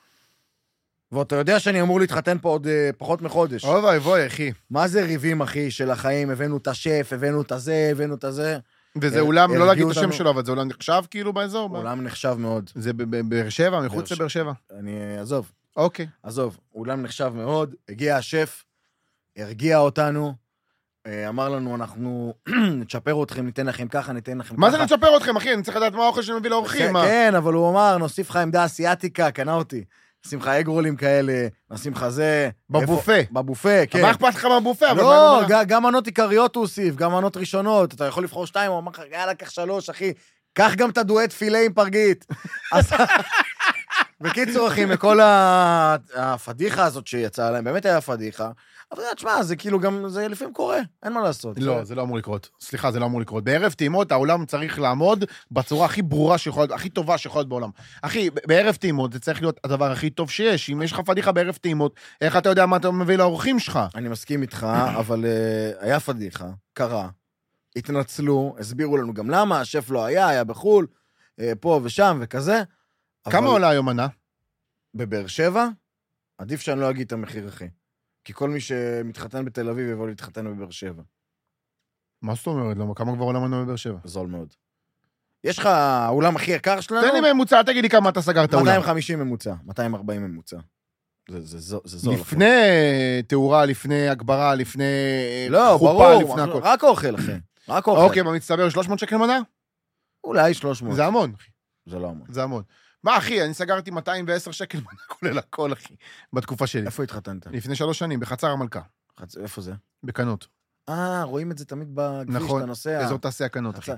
ואתה יודע שאני אמור להתחתן פה עוד פחות מחודש. אוי ואבוי, אחי. מה זה ריבים, אחי, של החיים? הבאנו את השף, הבאנו את הזה, הבאנו את הזה. וזה אולם, לא להגיד את השם אותנו. שלו, אבל זה אולם נחשב כאילו באזור? אולם נחשב מאוד. זה בבאר שבע, מחוץ לבאר שבע. אני, עזוב, אוקיי. אולם נחשב מאוד, הגיע השף, הרגיע אותנו, אמר לנו, אנחנו נצ'פר אתכם, ניתן לכם ככה, ניתן לכם ככה. מה זה נצ'פר אתכם, אחי? אני צריך לדעת מה האוכל שאני מביא לאורחים. מה? כן, אבל הוא אמר, נוסיף לך עמדה אסיאטיקה, קנה אותי. נשים לך אגרולים כאלה, נשים לך זה. בבופה. איפה? בבופה, כן. מה אכפת לך מהבופה? אבל לא, מה אני אומר? גם מנות עיקריות הוא הוסיף, גם מנות ראשונות. אתה יכול לבחור 2, הוא אמר לך, יאללה, קח 3, אחי. קח גם את הדואט פילה עם פרגית. אז... בקיצור, אחי, מכל הפדיחה הזאת שיצאה להם, באמת היה פדיחה, אבל תשמע, זה כאילו גם, זה לפעמים קורה, אין מה לעשות. לא, זה לא אמור לקרות. סליחה, זה לא אמור לקרות. בערב טעימות, העולם צריך לעמוד בצורה הכי ברורה שיכולת, הכי טובה שיכולת בעולם. אחי, בערב טעימות זה צריך להיות הדבר הכי טוב שיש. אם יש לך פדיחה בערב טעימות, איך אתה יודע מה אתה מביא לאורחים שלך? אני מסכים איתך, אבל היה פדיחה, קרה, התנצלו, הסבירו לנו גם למה, השף לא היה בחול, פה ושם וכזה. כמה אבל עולה היום מנה? בבאר שבע, עדיף שאני לא אגיד את המחיר, אחי. כי כל מי שמתחתן בתל אביב יבוא להתחתן בבאר שבע. מה זאת אומרת? למה? כמה כבר עולה מנה בבאר שבע? זול מאוד. יש לך האולם הכי יקר שלנו? תן לי ממוצע, תגיד לי כמה אתה סגרת אולם. 250 ממוצע, 240 ממוצע. זה זול. לפני תאורה, לפני הגברה, לפני לא, חופה, ברור, לפני הכל. רק אוכל, אחי. רק אוכל. אוקיי, במצטבר 300 שקל מנה? אולי 300. זה המון, אחי. זה לא המון. זה המון. מה, אחי, אני סגרתי 210 שקל מנה, כולל הכל, אחי, בתקופה שלי. איפה התחתנת? לפני 3 שנים, בחצר המלכה, איפה זה? בקנות. רואים את זה תמיד בכביש, נכון, אתה נוסע. אזור תעשייה קנות, אחי.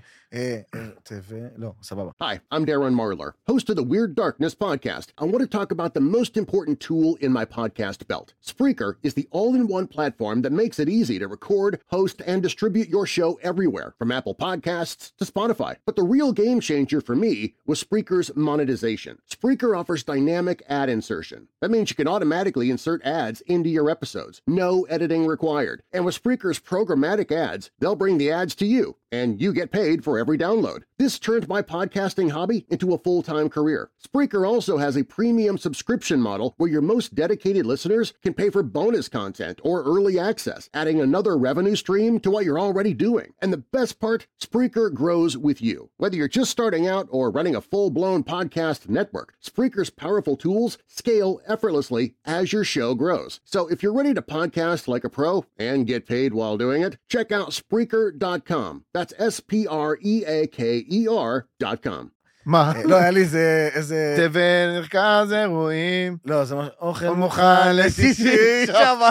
לא, סבבה. Hi, I'm Darren Marlar, host of the Weird Darkness podcast. I want to talk about the most important tool in my podcast belt. Spreaker is the all-in-one platform that makes it easy to record, host, and distribute your show everywhere, from Apple Podcasts to Spotify. But the real game changer for me was Spreaker's monetization. Spreaker offers dynamic ad insertion. That means you can automatically insert ads into your episodes. No editing required. And with Spreaker's programmatic ads, they'll bring the ads to you. and you get paid for every download. This turned my podcasting hobby into a full-time career. Spreaker also has a premium subscription model where your most dedicated listeners can pay for bonus content or early access, adding another revenue stream to what you're already doing. And the best part, Spreaker grows with you. Whether you're just starting out or running a full-blown podcast network, Spreaker's powerful tools scale effortlessly as your show grows. So if you're ready to podcast like a pro and get paid while doing it, check out Spreaker.com. That's Spreaker.com. מה? לא, היה לי איזה... תבל מרכז אירועים. לא, זה מה... אוכל מוכן לשישי שמה.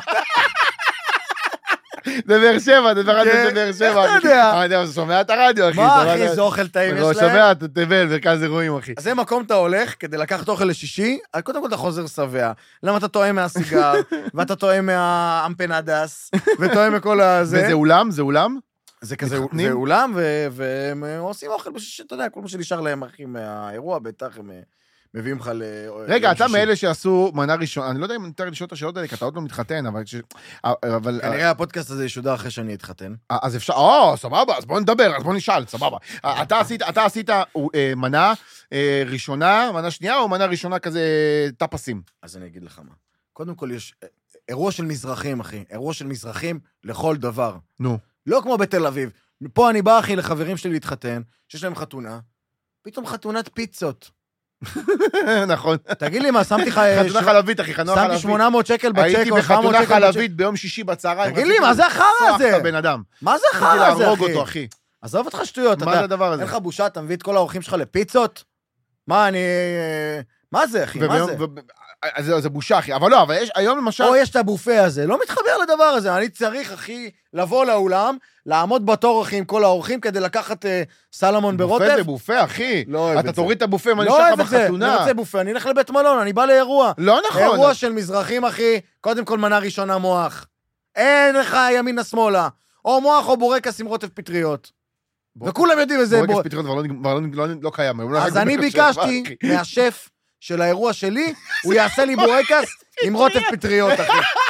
זה באר שבע, זה ברדיו כן, של באר שבע. איך אתה יודע? אני יודע, שומע את הרדיו, אחי. מה, אחי, זה אוכל טעים יש להם? שומע, תבל, מרכז אירועים, אחי. אז זה מקום אתה הולך כדי לקחת אוכל לשישי, קודם כל אתה חוזר שבע. למה אתה טועה מהסיגר, ואתה טועה מהאמפנדס, וטועה מכל הזה. וזה אולם? זה אולם? זה כזה, זה אולם, והם עושים אוכל בשישי, אתה יודע, כל מה שנשאר להם, אחי, מהאירוע, בטח הם מביאים לך רגע, אתה מאלה שעשו מנה ראשונה, אני לא יודע אם נתן לשאול את השאלות האלה, כי אתה עוד לא מתחתן, אבל... כנראה הפודקאסט הזה ישודר אחרי שאני אתחתן. אז אפשר, סבבה, אז בוא נדבר, אז בוא נשאל, סבבה. אתה עשית מנה ראשונה, מנה שנייה, או מנה ראשונה כזה טפסים? אז אני אגיד לך מה. קודם כל יש אירוע של מזרחים, אחי. אירוע של מזרחים לכל דבר. נו. לא כמו בתל אביב. פה אני בא, אחי, לחברים שלי להתחתן, שיש להם חתונה, פתאום חתונת פיצות. נכון. תגיד לי מה, שמתי לך... חתונה חלבית, אחי, חתונה חלבית. שמתי 800 שקל בצ'ק, הייתי בחתונה חלבית ביום שישי בצהריים. תגיד לי, מה זה החרא הזה? סוח את הבן אדם. מה זה החרא הזה, רציתי להרוג אחי? אותו, אחי. עזוב אותך שטויות. מה זה הדבר הזה? אין לך בושה, אתה מביא את כל האורחים שלך לפיצות? מה, אני... מה זה, אחי? מה זה? זה בושה, אחי. אבל לא, אבל יש, היום למשל... או יש את הבופה הזה, לא מתחבר לדבר הזה. אני צריך, אחי, לבוא לאולם, לעמוד בתור, אחי, עם כל האורחים, כדי לקחת סלמון ברוטף. בופה זה בופה, אחי. אתה תוריד את הבופה, מה נשאר לך בחתונה? לא רוצה בופה, אני אלך לבית מלון, אני בא לאירוע. לא נכון. אירוע של מזרחים, אחי, קודם כל מנה ראשונה מוח. אין לך ימינה שמאלה. או מוח או בורקס עם רוטף פטריות. וכולם יודעים איזה... בורקס פטריות כבר לא קיים. אז אני ביקשתי מהשף של האירוע שלי, הוא יעשה לי בורקס עם רוטף פטריות, אחי.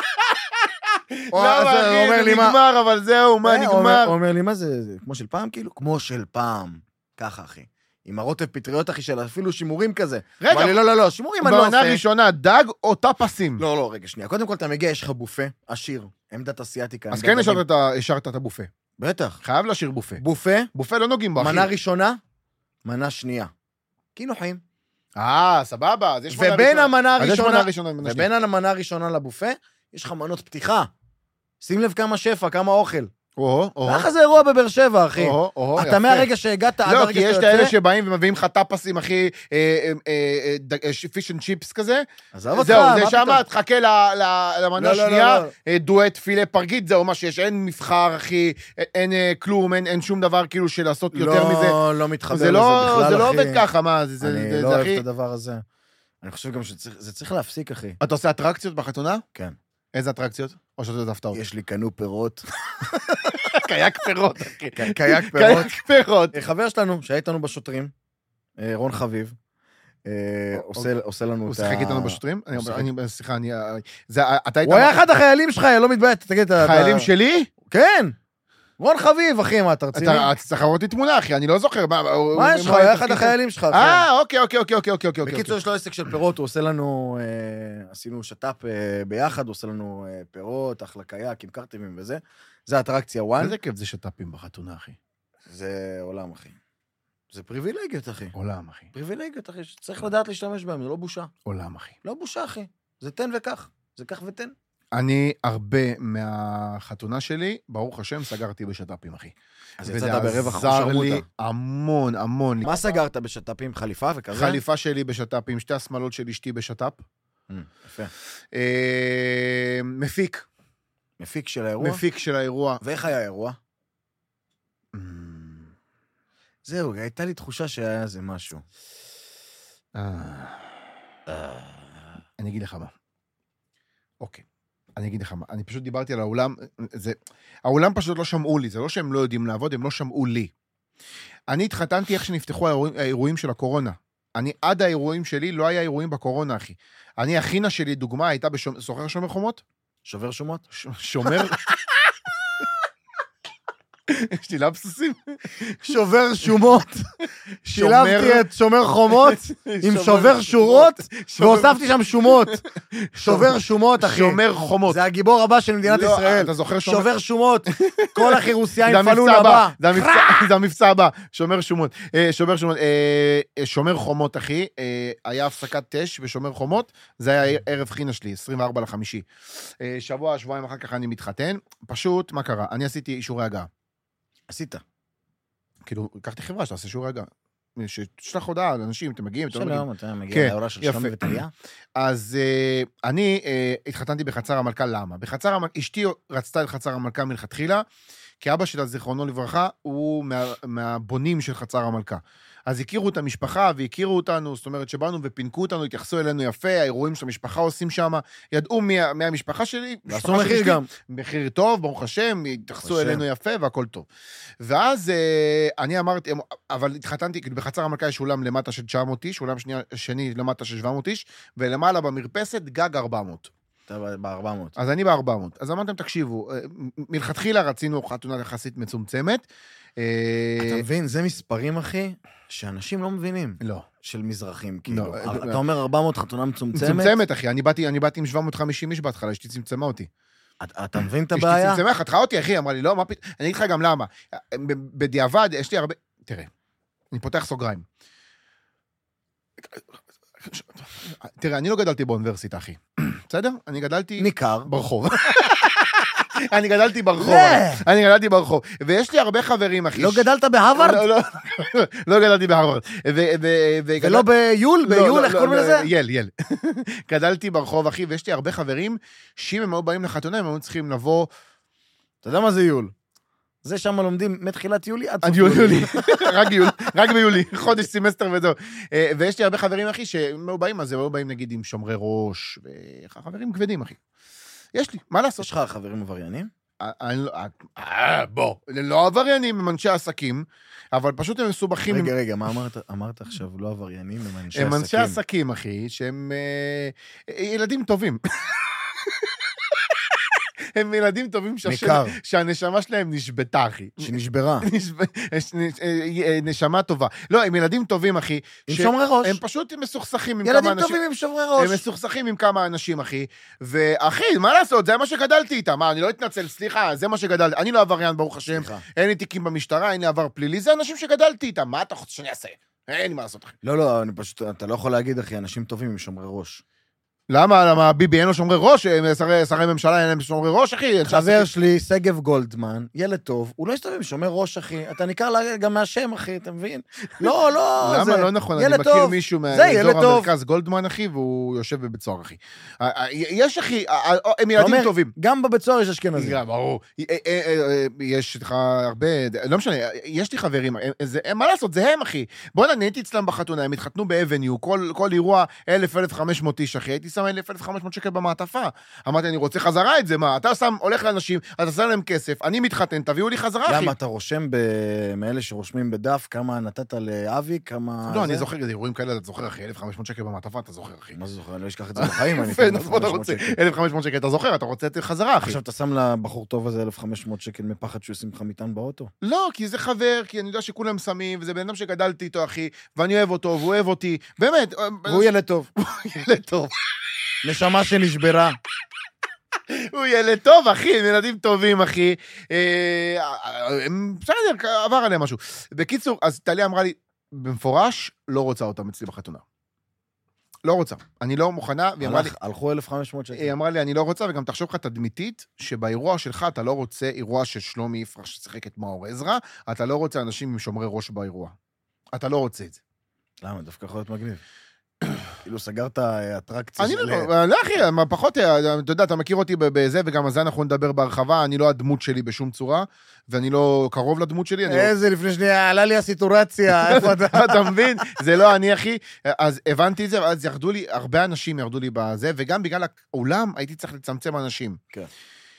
לא, אחי, זה נגמר, אבל זהו, מה נגמר? הוא אומר לי, מה זה? כמו של פעם, כאילו? כמו של פעם. ככה, אחי. עם הרוטף פטריות, אחי, של אפילו שימורים כזה. רגע, לא, שימורים אני לא עושה. בעונה ראשונה, דג או טפסים? לא, רגע, שנייה. קודם כל, אתה מגיע, יש לך בופה, עשיר, עמדת אסיאטיקה. אז כן השארת את הבופה. בטח. חייב להשאיר בופה. בופה לא נוגעים בו, אחי. מנה ראשונה, מנה שנייה. קינוחים. סבבה, אז יש מנה ראשונה. ובין המנה הראשונה לבופה, יש לך מנות פתיחה. שים לב כמה שפע, כמה אוכל. ככה זה אירוע בבאר שבע, אחי. אתה מהרגע שהגעת עד הרגע שאתה יוצא... לא, כי יש את האלה שבאים ומביאים לך טפסים, אחי, פיש אנד צ'יפס כזה. עזוב אותך, זהו, זה שמה, תחכה למנה השנייה, דואט, פילה פרגית, זהו מה שיש, אין מבחר, אחי, אין כלום, אין שום דבר כאילו של לעשות יותר מזה. לא מתחבר לזה בכלל, אחי. זה לא עובד ככה, מה? אני לא אוהב את הדבר הזה. אני חושב גם שזה צריך להפסיק, אחי. אתה עושה אטרקציות בחתונה? כן. איזה אטרקציות? או שאתה דווקא אותי? יש לי קנו פירות. קייק פירות, אחי. קייק פירות. פירות. חבר שלנו, שהיה איתנו בשוטרים, רון חביב, עושה לנו את ה... הוא שיחק איתנו בשוטרים? סליחה, הוא היה אחד החיילים שלך, לא מתבייש, תגיד... חיילים שלי? כן. רון חביב, אחי, מה, אתה רציני? אתה צריך לראות לי תמונה, אחי, אני לא זוכר. מה יש לך? היה אחד החיילים שלך, אחי. אוקיי. בקיצור, יש לו עסק של פירות, הוא עושה לנו, עשינו שטאפ ביחד, הוא עושה לנו פירות, אחלה קייק, עם קרטבים וזה. זה אטרקציה 1. איזה כיף זה שטאפים בחתונה, אחי. זה עולם, אחי. זה פריבילגיות, אחי. עולם, אחי. פריבילגיות, אחי, צריך לדעת להשתמש בהם, זה לא בושה. עולם, אחי. לא בושה, אחי. זה תן וכך. זה כך ותן. אני הרבה מהחתונה שלי, ברוך השם, סגרתי בשטאפים, אחי. אז יצאת ברווח וזה עזר לי המון. מה סגרת בשטאפים? חליפה וכזה? חליפה שלי בשטאפים, שתי השמאלות של אשתי בשטאפ. יפה. מפיק. מפיק של האירוע? מפיק של האירוע. ואיך היה האירוע? זהו, הייתה לי תחושה שהיה איזה משהו. אני אגיד לך מה. אוקיי. אני אגיד לך מה, אני פשוט דיברתי על האולם, האולם פשוט לא שמעו לי, זה לא שהם לא יודעים לעבוד, הם לא שמעו לי. אני התחתנתי איך שנפתחו האירועים של הקורונה. עד האירועים שלי לא היה אירועים בקורונה, אחי. החינה שלי, דוגמה, הייתה סוחר שומר חומות? שובר שומות? שומר... יש לי לפסוסים. שובר שומות. שילבתי את שומר חומות עם שובר שורות, והוספתי שם שומות. שובר שומות, אחי. שומר חומות. זה הגיבור הבא של מדינת לא, ישראל. אתה זוכר שובר שומות. כל החירוסיה זה יפעלו המבצע לבא. זה המבצע הבא, שומר שומות. שומר חומות, אחי, היה הפסקת אש בשומר חומות, זה היה ערב חינה שלי, 24/5. שבועיים אחר כך אני מתחתן, פשוט, מה קרה? אני עשיתי אישורי הגעה. עשית. כאילו, לקחתי חברה שתעשה אישורי הגעה. שתשלח הודעה לאנשים, אתם מגיעים, אתם לא מגיעים. שלום, אתה מגיע כן, להוראה של יפה. שלומי וטליה. אז אני התחתנתי בחצר המלכה, למה? אשתי רצתה את חצר המלכה מלכתחילה, כי אבא שלה, זיכרונו לברכה, הוא מהבונים של חצר המלכה. אז הכירו את המשפחה והכירו אותנו, זאת אומרת שבאנו ופינקו אותנו, התייחסו אלינו יפה, האירועים של המשפחה עושים שם, ידעו מהמשפחה שלי. ועשו מחיר גם. מחיר טוב, ברוך השם, התייחסו אלינו יפה והכל טוב. ואז אני אמרתי, אבל התחתנתי, בחצר המלכה יש אולם למטה של 900 איש, אולם שני למטה של 700 איש, ולמעלה במרפסת גג 400. אתה ב-400. אז אני ב-400. אז אמרתם, תקשיבו, מלכתחילה רצינו חתונה יחסית מצומצמת. אתה מבין, זה מספרים, אחי, שאנשים לא מבינים. לא. של מזרחים, כאילו. לא, אתה אומר 400 חתונה מצומצמת? מצומצמת, אחי. אני באתי עם 750 איש בהתחלה, אשתי צמצמה אותי. אתה מבין את הבעיה? אשתי צמצמה, חתכה אותי, אחי, אמרה לי, לא, מה פתאום? אני אגיד לך גם למה. בדיעבד, יש לי הרבה... תראה, אני פותח סוגריים. תראה, אני לא גדלתי באוניברסיטה, אחי. בסדר? אני גדלתי... ניכר. ברחוב. אני גדלתי ברחוב. ויש לי הרבה חברים, אחי. לא גדלת בהרווארד? לא גדלתי בהרווארד. ולא ביול? ביול, איך קוראים לזה? יל. גדלתי ברחוב, אחי, ויש לי הרבה חברים, שאם הם היו באים לחתונה, הם היו צריכים לבוא... אתה יודע מה זה יול? זה שם לומדים מתחילת יולי עד סוף יולי. רק ביולי, חודש סמסטר וזהו. ויש לי הרבה חברים, אחי, שהם היו באים, אז הם היו באים, נגיד, עם שומרי ראש, וחברים כבדים, אחי. יש לי, מה לעשות? יש לך חברים עבריינים? בוא, לא עבריינים, הם אנשי עסקים, אבל פשוט הם מסובכים. רגע, מה אמרת עכשיו? לא עבריינים, הם אנשי עסקים. הם אנשי עסקים, אחי, שהם ילדים טובים. הם ילדים טובים שהנשמה שלהם נשבתה, אחי. שנשברה. נשמה טובה. לא, הם ילדים טובים, אחי. עם שומרי ראש. הם פשוט מסוכסכים עם כמה אנשים. ילדים טובים עם שומרי ראש. הם מסוכסכים עם כמה אנשים, אחי. ואחי, מה לעשות? זה מה שגדלתי איתם. מה, אני לא אתנצל, סליחה, זה מה שגדלתי. אני לא עבריין, ברוך השם. אין לי תיקים במשטרה, אין לי עבר פלילי. זה אנשים שגדלתי איתם. מה אתה רוצה שאני אעשה? אין לי מה לעשות, אחי. לא, אני פשוט, אתה לא יכול להגיד, אחי, אנשים טובים עם שומרי ראש. למה ביבי אין לו שומרי ראש? שרי ממשלה אין להם שומרי ראש, אחי? חבר שלי, סגב גולדמן, ילד טוב, הוא לא יסתובב עם שומר ראש, אחי. אתה ניכר גם מהשם, אחי, אתה מבין? לא, למה לא נכון? אני מכיר מישהו מאזור המרכז גולדמן, אחי, והוא יושב בבית סוהר, אחי. יש, אחי, הם ילדים טובים. גם בבית סוהר יש אשכנזי. ברור. יש לך הרבה, לא משנה, יש לי חברים, מה לעשות? זה הם, אחי. בוא נהייתי אצלם בחתונה, הם התחתנו באבניו, כל אירוע 1,000-1,500 איש, אחי. הייתי שם 1,500 שקל במעטפה. אמרתי, אני רוצה חזרה את זה, מה? אתה הולך לאנשים, אתה שם להם כסף, אני מתחתן, תביאו לי חזרה, אחי. למה אתה רושם מאלה שרושמים בדף, כמה נתת לאבי, כמה... לא, אני זוכר, אירועים כאלה, אתה זוכר, אחי, 1,500 שקל במעטפה, אתה זוכר, אחי. מה זה זוכר? אני לא אשכח את זה בחיים, אני... 1,500 שקל, אתה זוכר, אתה רוצה את חזרה, אחי. עכשיו אתה שם לבחור טוב הזה 1,500 שקל מפחד שהוא ישים לך מטען באוטו? לא, כי זה חבר, כי אני יודע שכולם שמים, וזה בן אדם שגדלתי איתו, אחי, ואני אוהב אותו, והוא אוהב אותי, באמת. והוא ילד טוב. ילד טוב. נשמה שנשברה. הוא ילד טוב, אחי, הם ילדים טובים, אחי. בסדר, עבר עליהם משהו. בקיצור, אז טליה אמרה לי, במפורש, לא רוצה אותם אצלי בחתונה. לא רוצה. אני לא מוכנה, והיא אמרה לי... הלכו 1,500 שקל. היא אמרה לי, אני לא רוצה, וגם תחשוב לך תדמיתית, שבאירוע שלך אתה לא רוצה אירוע של שלומי יפרח ששיחק את מאור עזרא, אתה לא רוצה אנשים עם שומרי ראש באירוע. אתה לא רוצה את זה. למה? דווקא יכול להיות מגניב. כאילו סגרת אטרקציה של... לא, אחי, פחות, אתה יודע, אתה מכיר אותי בזה, וגם על זה אנחנו נדבר בהרחבה, אני לא הדמות שלי בשום צורה, ואני לא קרוב לדמות שלי. איזה, לפני שנייה, עלה לי הסיטורציה, איפה אתה? אתה מבין? זה לא אני, אחי. אז הבנתי את זה, ואז ירדו לי, הרבה אנשים ירדו לי בזה, וגם בגלל העולם הייתי צריך לצמצם אנשים. כן.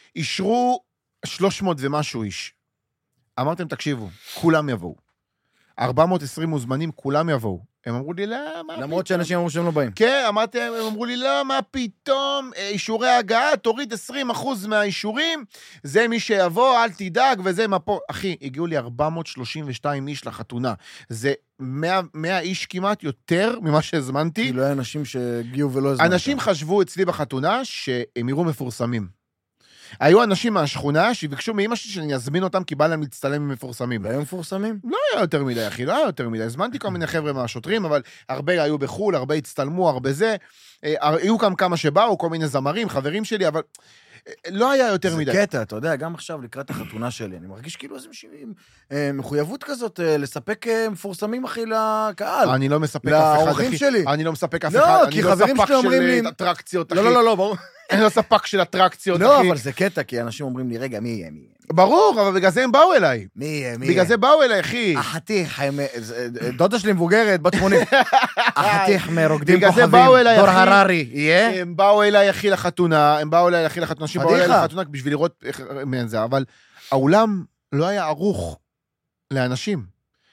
אישרו 300 ומשהו איש. אמרתם, תקשיבו, כולם יבואו. 420 מוזמנים, כולם יבואו. הם אמרו לי, למה? למרות שאנשים אמרו שהם לא באים. כן, אמרתי, הם אמרו לי, למה פתאום אישורי הגעה, תוריד 20% מהאישורים, זה מי שיבוא, אל תדאג, וזה מה פה. אחי, הגיעו לי 432 איש לחתונה. זה 100 איש כמעט יותר ממה שהזמנתי. כאילו היה אנשים שהגיעו ולא הזמנת. אנשים חשבו אצלי בחתונה שהם יראו מפורסמים. היו אנשים מהשכונה שביקשו מאמא שלי שאני אזמין אותם, כי בא להם להצטלם עם מפורסמים. והיו מפורסמים? לא היה יותר מדי, אחי, לא היה יותר מדי. הזמנתי כל מיני חבר'ה מהשוטרים, אבל הרבה היו בחול, הרבה הצטלמו, הרבה זה. היו גם כמה שבאו, כל מיני זמרים, חברים שלי, אבל לא היה יותר מדי. זה קטע, אתה יודע, גם עכשיו לקראת החתונה שלי, אני מרגיש כאילו איזו מחויבות כזאת לספק מפורסמים, אחי, לקהל. אני לא מספק אף אחד, לאורחים אחי. שלי. אני לא מספק אף לא, אחד. כי חברים שלי אומרים לי... אני לא ספק של אטרקציות, אחי. לא, ברור. אני לא ספק של אטרקציות, לא, אחי. אבל זה קטע, כי אנשים אומרים לי, רגע, מי יהיה? ברור, אבל בגלל זה הם באו אליי. מי יהיה? בגלל זה באו אליי, אחי. החתיך, דודה שלי מבוגרת, בת 80. החתיך מרוקדים בגלל זה כוכבים, באו אליי, דור אחי. הררי, יהיה? הם באו אליי, אחי, לחתונה, אנשים באו אליי פדיחה. לחתונה בשביל לראות איך זה, אבל האולם לא היה ערוך לאנשים.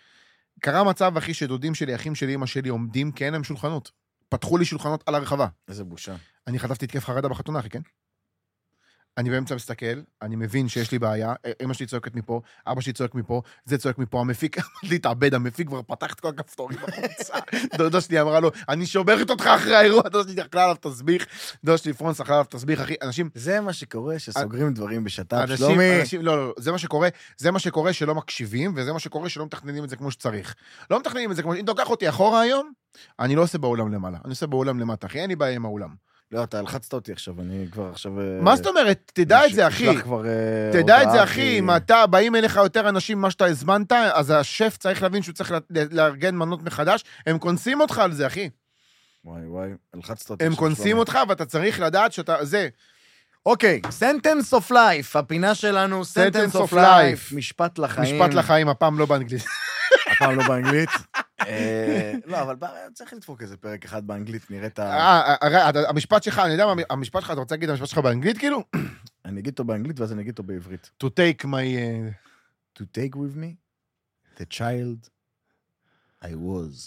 קרה מצב, אחי, שדודים שלי, אחים שלי, אמא שלי, עומדים כי אין להם שולחנות. פתחו לי שולחנות על הרחבה. איזה בושה. אני חטפתי התקף חרדה בחתונה, אחי, כן? אני באמצע מסתכל, אני מבין שיש לי בעיה, אמא שלי צועקת מפה, אבא שלי צועק מפה, זה צועק מפה, המפיק, להתאבד, המפיק כבר פתח את כל הכפתורים בחוצה. דודה שלי אמרה לו, אני שוברת אותך אחרי האירוע, דודה שלי אכלה עליו תסביך, דודה שלי פרונס אכלה עליו תסביך, אחי, אנשים... זה מה שקורה שסוגרים דברים בשטף, שלומי. לא, זה מה שקורה שלא מקשיבים, וזה מה שקורה שלא מתכננים את זה כמו שצריך. לא מתכננים את זה כמו... אם תוקח אותי אחורה היום, אני לא עושה באולם למעלה, אני עושה באולם למטה, אחי, אין לי בעיה עם האולם. לא, אתה הלחצת אותי עכשיו, אני כבר עכשיו... מה זאת אומרת? תדע את זה, אחי. תדע את זה, אחי. אם אתה, באים אליך יותר אנשים ממה שאתה הזמנת, אז השף צריך להבין שהוא צריך לארגן מנות מחדש, הם קונסים אותך על זה, אחי. וואי, הלחצת אותי. הם קונסים אותך, ואתה צריך לדעת שאתה... זה. אוקיי, sentence of life, הפינה שלנו, sentence of life, משפט לחיים. משפט לחיים, הפעם לא באנגלית. הפעם לא באנגלית. לא, אבל צריך לדפוק איזה פרק אחד באנגלית, נראה את ה... המשפט שלך, אני יודע מה, המשפט שלך, אתה רוצה להגיד המשפט שלך באנגלית, כאילו? אני אגיד אותו באנגלית, ואז אני אגיד אותו בעברית. To take my... To take with me the child I was.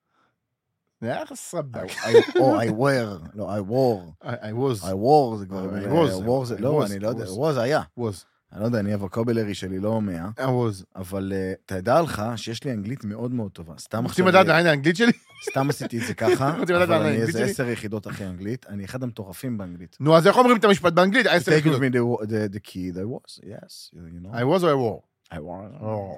זה היה סבק. או I were, לא, I wore. I was. I wore, זה כבר... I was. לא, אני לא יודע, was היה. was. אני לא יודע, אני הווקובולרי שלי לא 100. I was. אבל תדע לך שיש לי אנגלית מאוד מאוד טובה. סתם רוצים לדעת לעין האנגלית שלי? סתם עשיתי את זה ככה, רוצים לדעת אבל לעין אני האנגלית איזה שלי? 10 יחידות אחרי אנגלית. אני אחד המטורפים באנגלית. נו, אז איך אומרים את המשפט באנגלית? 10 Take יחידות. with me the key that was, yes, you know. I was or I wore? I wore.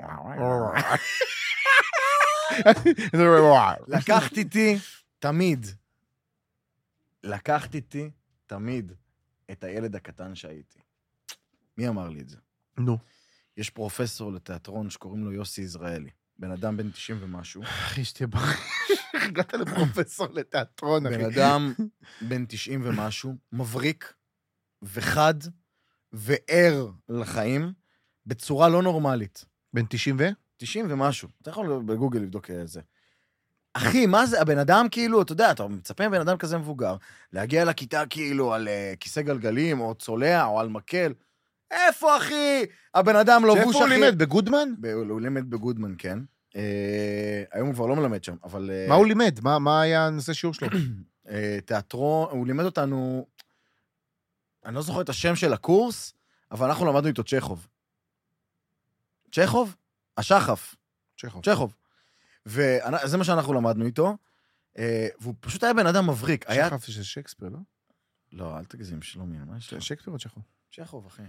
לקחתי איתי תמיד את הילד הקטן שהייתי. מי אמר לי את זה? נו. יש פרופסור לתיאטרון שקוראים לו יוסי יזרעאלי. בן אדם בן 90 ומשהו. אחי, שתהיה בריא. הגעת לפרופסור לתיאטרון, אחי. בן אדם בן 90 ומשהו, מבריק וחד וער לחיים בצורה לא נורמלית. בן 90 ו? 90 ומשהו. אתה יכול בגוגל לבדוק את זה. אחי, מה זה? הבן אדם כאילו, אתה יודע, אתה מצפה מבן אדם כזה מבוגר, להגיע לכיתה כאילו על כיסא גלגלים, או צולע, או על מקל. איפה, אחי? הבן אדם לובוש, אחי. שאיפה הוא לימד? בגודמן? הוא לימד בגודמן, כן. היום הוא כבר לא מלמד שם, אבל... מה הוא לימד? מה היה הנושא שיעור שלו? תיאטרון, הוא לימד אותנו... אני לא זוכר את השם של הקורס, אבל אנחנו למדנו איתו צ'כוב. צ'כוב? השחף. צ'כוב. וזה מה שאנחנו למדנו איתו, והוא פשוט היה בן אדם מבריק. שחף של שייקספיר, לא? לא, אל תגזים, שלומי, מה יש לו? שייקספיר או צ'כוב? צ'כוב, אחי.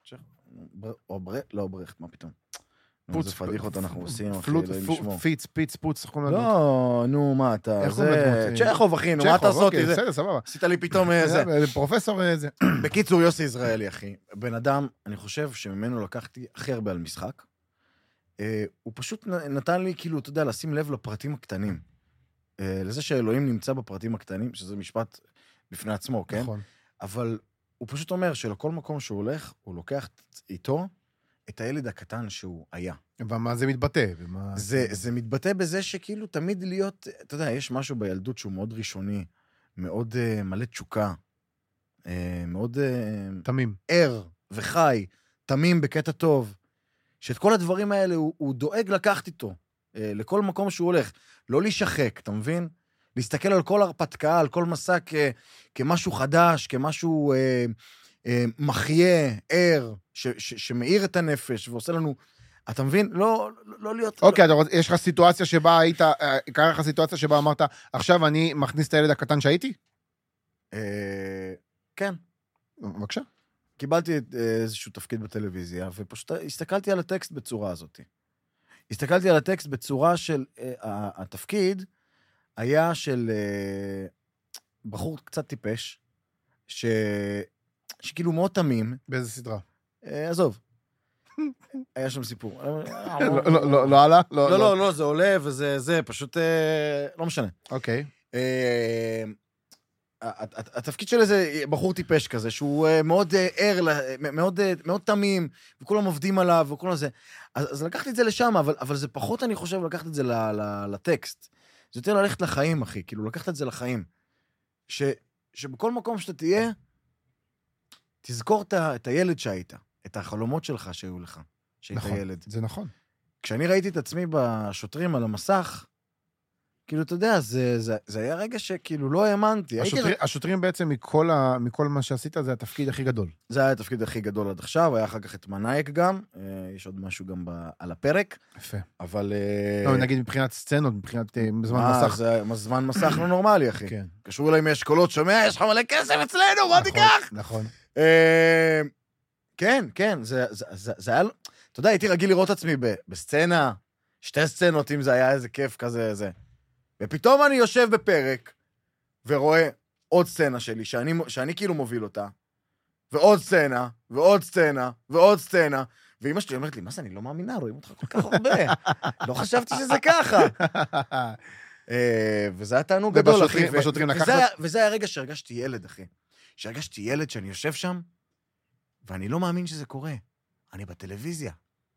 או ברכט, לא ברכט, מה פתאום? איזה פדיחות אנחנו עושים, אחי, לא נשמור. פיץ, פיץ, פוץ, לא, נו, מה אתה... איך הוא מדמות? צ'כוב, אחי, נו, מה אתה עושה אותי? בסדר, סבבה. עשית לי פתאום זה. פרופסור זה. בקיצור, יוסי יזרעאלי, אחי. בן אדם, אני חושב שממנו לקחתי הכי הרבה על משחק. הוא פשוט נתן לי, כאילו, אתה יודע, לשים לב לפרטים הקטנים. לזה שאלוהים נמצא בפרטים הקטנים, שזה משפט בפני עצמו, כן? נכון. אבל הוא פשוט אומר שלכל מקום שהוא הולך, הוא לוקח איתו את הילד הקטן שהוא היה. ומה זה מתבטא? זה מתבטא בזה שכאילו תמיד להיות, אתה יודע, יש משהו בילדות שהוא מאוד ראשוני, מאוד מלא תשוקה, מאוד... תמים. ער וחי, תמים בקטע טוב, שאת כל הדברים האלה הוא דואג לקחת איתו. לכל מקום שהוא הולך. לא להישחק, אתה מבין? להסתכל על כל הרפתקה, על כל מסע כמשהו חדש, כמשהו מחיה, ער, שמאיר את הנפש ועושה לנו... אתה מבין? לא להיות... אוקיי, יש לך סיטואציה שבה היית, קרה לך סיטואציה שבה אמרת, עכשיו אני מכניס את הילד הקטן שהייתי? כן. בבקשה. קיבלתי איזשהו תפקיד בטלוויזיה, ופשוט הסתכלתי על הטקסט בצורה הזאת. הסתכלתי על הטקסט בצורה של... התפקיד היה של בחור קצת טיפש, שכאילו מאוד תמים. באיזה סדרה? עזוב. היה שם סיפור. לא עלה? לא, זה עולה וזה פשוט לא משנה. אוקיי. התפקיד של איזה בחור טיפש כזה, שהוא מאוד ער, מאוד תמים, וכולם עובדים עליו, וכל זה. אז לקחתי את זה לשם, אבל זה פחות, אני חושב, לקחת את זה לטקסט. זה יותר ללכת לחיים, אחי, כאילו, לקחת את זה לחיים. שבכל מקום שאתה תהיה, תזכור את הילד שהיית, את החלומות שלך שהיו לך, שהיית ילד. זה נכון. כשאני ראיתי את עצמי בשוטרים על המסך, כאילו, אתה יודע, זה היה רגע שכאילו לא האמנתי. השוטרים בעצם מכל מה שעשית, זה התפקיד הכי גדול. זה היה התפקיד הכי גדול עד עכשיו, היה אחר כך את מנאייק גם, יש עוד משהו גם על הפרק. יפה. אבל... לא, נגיד מבחינת סצנות, מבחינת זמן מסך. זה זמן מסך לא נורמלי, אחי. כן. קשרו אליי מאשכולות, שומע, יש לך מלא כסף אצלנו, מה תיקח? נכון. כן, זה היה... אתה יודע, הייתי רגיל לראות עצמי בסצנה, 2 סצנות, אם זה היה איזה כיף כזה, זה. ופתאום אני יושב בפרק, ורואה עוד סצנה שלי, שאני כאילו מוביל אותה, ועוד סצנה, ועוד סצנה, ועוד סצנה, ואמא שלי אומרת לי, מה זה, אני לא מאמינה, רואים אותך כל כך הרבה. לא חשבתי שזה ככה. וזה היה תענוג גדול, אחי. וזה היה רגע שהרגשתי ילד, אחי. שהרגשתי ילד שאני יושב שם, ואני לא מאמין שזה קורה. אני בטלוויזיה.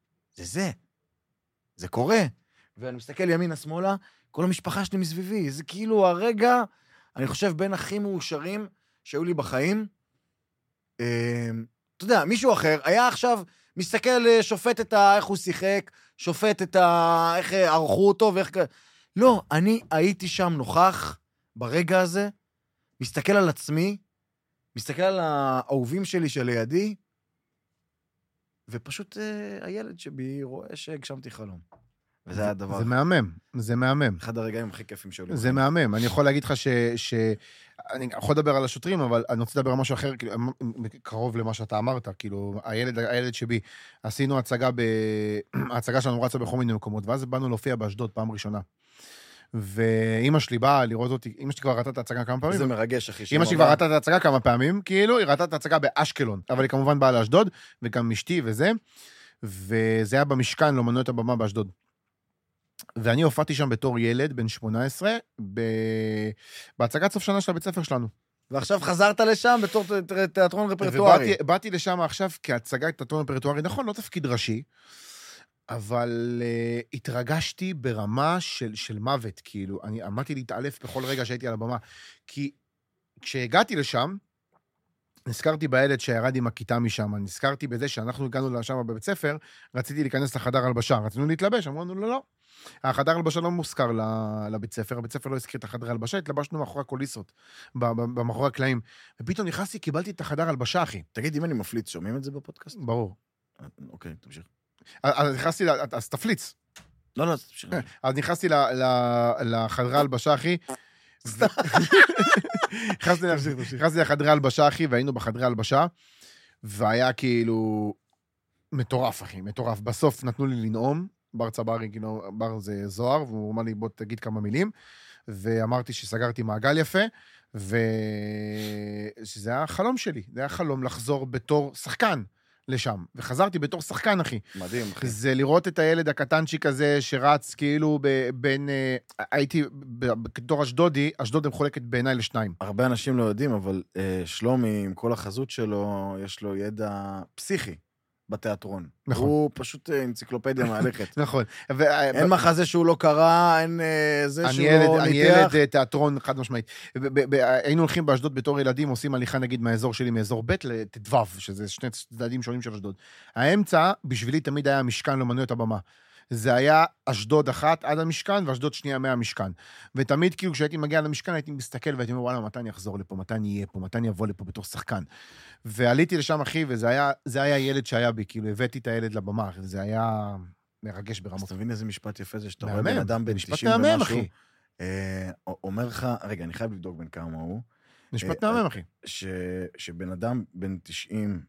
זה קורה. ואני מסתכל ימינה שמאלה, כל המשפחה שלי מסביבי, זה כאילו הרגע, אני חושב, בין הכי מאושרים שהיו לי בחיים. אתה יודע, מישהו אחר היה עכשיו מסתכל, שופט איך הוא שיחק, שופט איך ערכו אותו, ואיך... לא, אני הייתי שם נוכח ברגע הזה, מסתכל על עצמי, מסתכל על האהובים שלי שלידי, ופשוט הילד שבי רואה שהגשמתי חלום. וזה היה הדבר. זה מהמם. אחד הרגעים הכי כיפים שהיו לי. זה מהמם. אני יכול להגיד לך אני יכול לדבר על השוטרים, אבל אני רוצה לדבר על משהו אחר, כאילו, קרוב למה שאתה אמרת, כאילו, הילד שבי, עשינו ההצגה שלנו רצה בכל מיני מקומות, ואז באנו להופיע באשדוד פעם ראשונה. ואמא שלי באה לראות אותי, אמא שלי כבר ראתה את ההצגה כמה פעמים. זה מרגש, אחי. אמא שלי כבר ראתה את ההצגה כמה פעמים, כאילו, היא ראתה את ההצגה באשקלון, אבל היא כמובן באה לאשדוד, וגם אשתי וזה, וזה היה במשכן לאמנויות הבמה באשדוד. ואני הופעתי שם בתור ילד, בן 18, בהצגת סוף שנה של הבית ספר שלנו. ועכשיו חזרת לשם בתור תיאטרון רפרטוארי. ובאתי לשם עכשיו כהצגת תיאטרון רפרטוארי, נכון, לא תפקיד ראשי, אבל התרגשתי ברמה של מוות, כאילו, אני עמדתי להתעלף בכל רגע שהייתי על הבמה, כי כשהגעתי לשם, נזכרתי בילד שירד עם הכיתה משם, נזכרתי בזה שאנחנו הגענו לשם בבית ספר, רציתי להיכנס לחדר הלבשה, רצינו להתלבש, אמרנו לא. החדר הלבשה לא מוזכר לבית ספר, הבית ספר לא הזכיר את החדר הלבשה, התלבשנו מאחורי הקוליסות, במאחורי הקלעים, ופתאום נכנסתי, קיבלתי את החדר הלבשה, אחי. תגיד, אם אני מפליץ, שומעים את זה בפודקאסט? ברור. אוקיי, תמשיך. אז נכנסתי, אז תפליץ. לא, תמשיך. אז נכנסתי לחדר הלבשה, אחי, נכנסתי לחדרי הלבשה, אחי, והיינו בחדרי הלבשה, והיה כאילו מטורף, אחי, מטורף. בסוף נתנו לי לנאום, בר צברי, בר זה זוהר, והוא אמר לי, בוא תגיד כמה מילים, ואמרתי שסגרתי מעגל יפה, ושזה היה החלום שלי, זה היה חלום לחזור בתור שחקן לשם, וחזרתי בתור שחקן, אחי. מדהים, אחי. זה לראות את הילד הקטנצ'יק הזה שרץ כאילו בין, הייתי בתור אשדודי, אשדוד מחולקת בעיניי לשניים. הרבה אנשים לא יודעים, אבל שלומי, עם כל החזות שלו, יש לו ידע פסיכי בתיאטרון. נכון. הוא פשוט אנציקלופדיה מהלכת. נכון. אין מחזה שהוא לא קרא, אין זה שהוא לא ניתח. אני ילד תיאטרון חד משמעית. היינו הולכים באשדוד בתור ילדים, עושים הליכה נגיד מהאזור שלי, מאזור ב' לתדוו, שזה 2 צדדים שונים של אשדוד. האמצע, בשבילי תמיד היה משכן לאמנויות הבמה. זה היה אשדוד אחת עד המשכן, ואשדוד שנייה מהמשכן. ותמיד כאילו כשהייתי מגיע למשכן, הייתי מסתכל והייתי אומר, וואלה, מתי אני אחזור לפה, מתי אני אהיה פה, מתי אני אבוא לפה בתור שחקן. ועליתי לשם, אחי, וזה היה ילד שהיה בי, כאילו הבאתי את הילד לבמה, זה היה מרגש ברמות. אז תבין איזה משפט יפה זה, שאתה רואה מהמם, בן אדם בן משפט 90 מהמם, ומשהו, אחי. אומר לך, רגע, אני חייב לבדוק בין כמה הוא, משפט מהמם, אחי. שבן אדם בן 90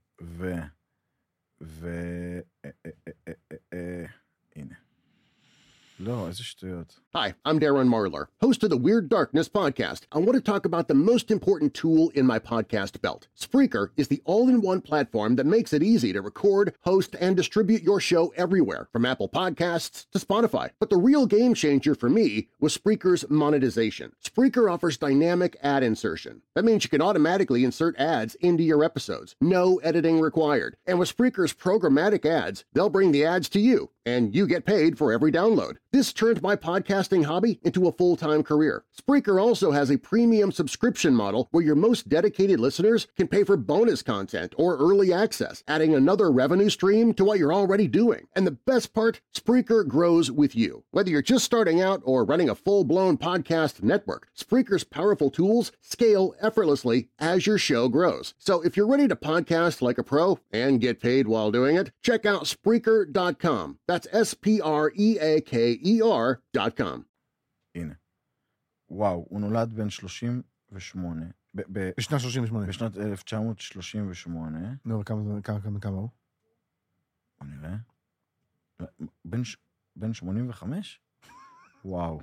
הנה. לא, איזה שטויות. Hi, I'm Darren Marlar, host of the Weird Darkness podcast. I want to talk about the most important tool in my podcast belt. Spreaker is the all-in-one platform that makes it easy to record, host, and distribute your show everywhere, from Apple Podcasts to Spotify. But the real game changer for me was Spreaker's monetization. Spreaker offers dynamic ad insertion. That means you can automatically insert ads into your episodes. No editing required. And with Spreaker's programmatic ads, they'll bring the ads to you, and you get paid for every download. This turned my podcasting hobby into a full-time career. Spreaker also has a premium subscription model where your most dedicated listeners can pay for bonus content or early access, adding another revenue stream to what you're already doing. And the best part, Spreaker grows with you. Whether you're just starting out or running a full-blown podcast network, Spreaker's powerful tools scale effortlessly as your show grows. So if you're ready to podcast like a pro and get paid while doing it, check out Spreaker.com. That's Spreaker.com. הנה. וואו, הוא נולד בן 38, בשנת 38. בשנת 1938. נו, כמה הוא? בוא נראה. בן 85? וואו.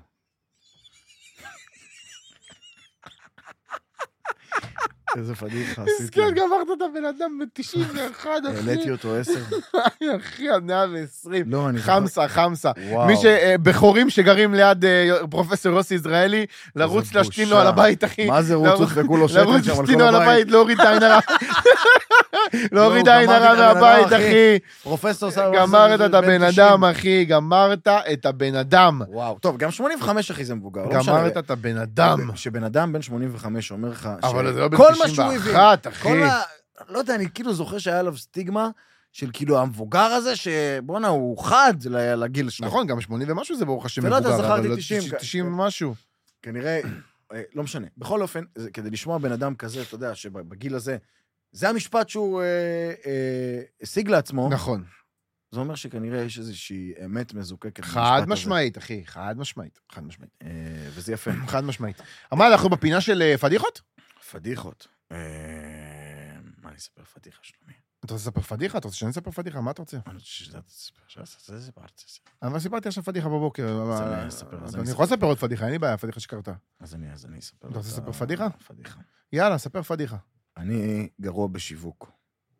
איזה פדיחה עשיתי. כן, גמרת את הבן אדם ב-91, אחי. העליתי אותו 10. אחי, עד 120. לא, אני... חמסה. וואו. מי שבחורים שגרים ליד פרופסור יוסי ישראלי, לרוץ להשתין לו על הבית, אחי. מה זה רוץ וכולו שקל לרוץ שם על להשתין כל לו על הבית? הבית, להוריד את העין הרע. להוריד עין הרע מהבית, אחי. פרופסור סבא. גמרת את הבן אדם, אחי. גמרת את הבן אדם. וואו, טוב, גם 85 אחי זה מבוגר. גמרת את הבן אדם. שבן אדם בן 85 אומר לך... אבל זה לא כל בן מה שהוא 91, הביא, אחי. לא יודע, אני כאילו זוכר שהיה עליו סטיגמה של כאילו המבוגר הזה, שבואנה, הוא חד לגיל שלו. נכון, גם 80 ומשהו זה ברוך השם ולא יודע, מבוגר. זכרתי אבל 90. 90 ומשהו. כנראה, לא משנה. בכל אופן, כדי לשמוע בן אדם כזה, אתה יודע, שבגיל הזה, זה המשפט שהוא השיג לעצמו. נכון. זה אומר שכנראה יש איזושהי אמת מזוקקת. חד משמעית, אחי. חד משמעית. וזה יפה. חד משמעית. אמר, אנחנו בפינה של פדיחות? פדיחות. מה אני אספר פדיחה, שלומי? אתה רוצה לספר פדיחה? אתה רוצה שאני אספר פדיחה? מה אתה רוצה? אני רוצה שאתה תספר, שזה סיפרתי. אבל סיפרתי עכשיו פדיחה בבוקר. אז אני אספר. אני יכול לספר עוד פדיחה, אין לי בעיה, פדיחה שקרתה. אז אני אספר. אתה רוצה לספר פדיחה? פדיחה. יאללה, ספר פדיחה. אני גרוע בשיווק.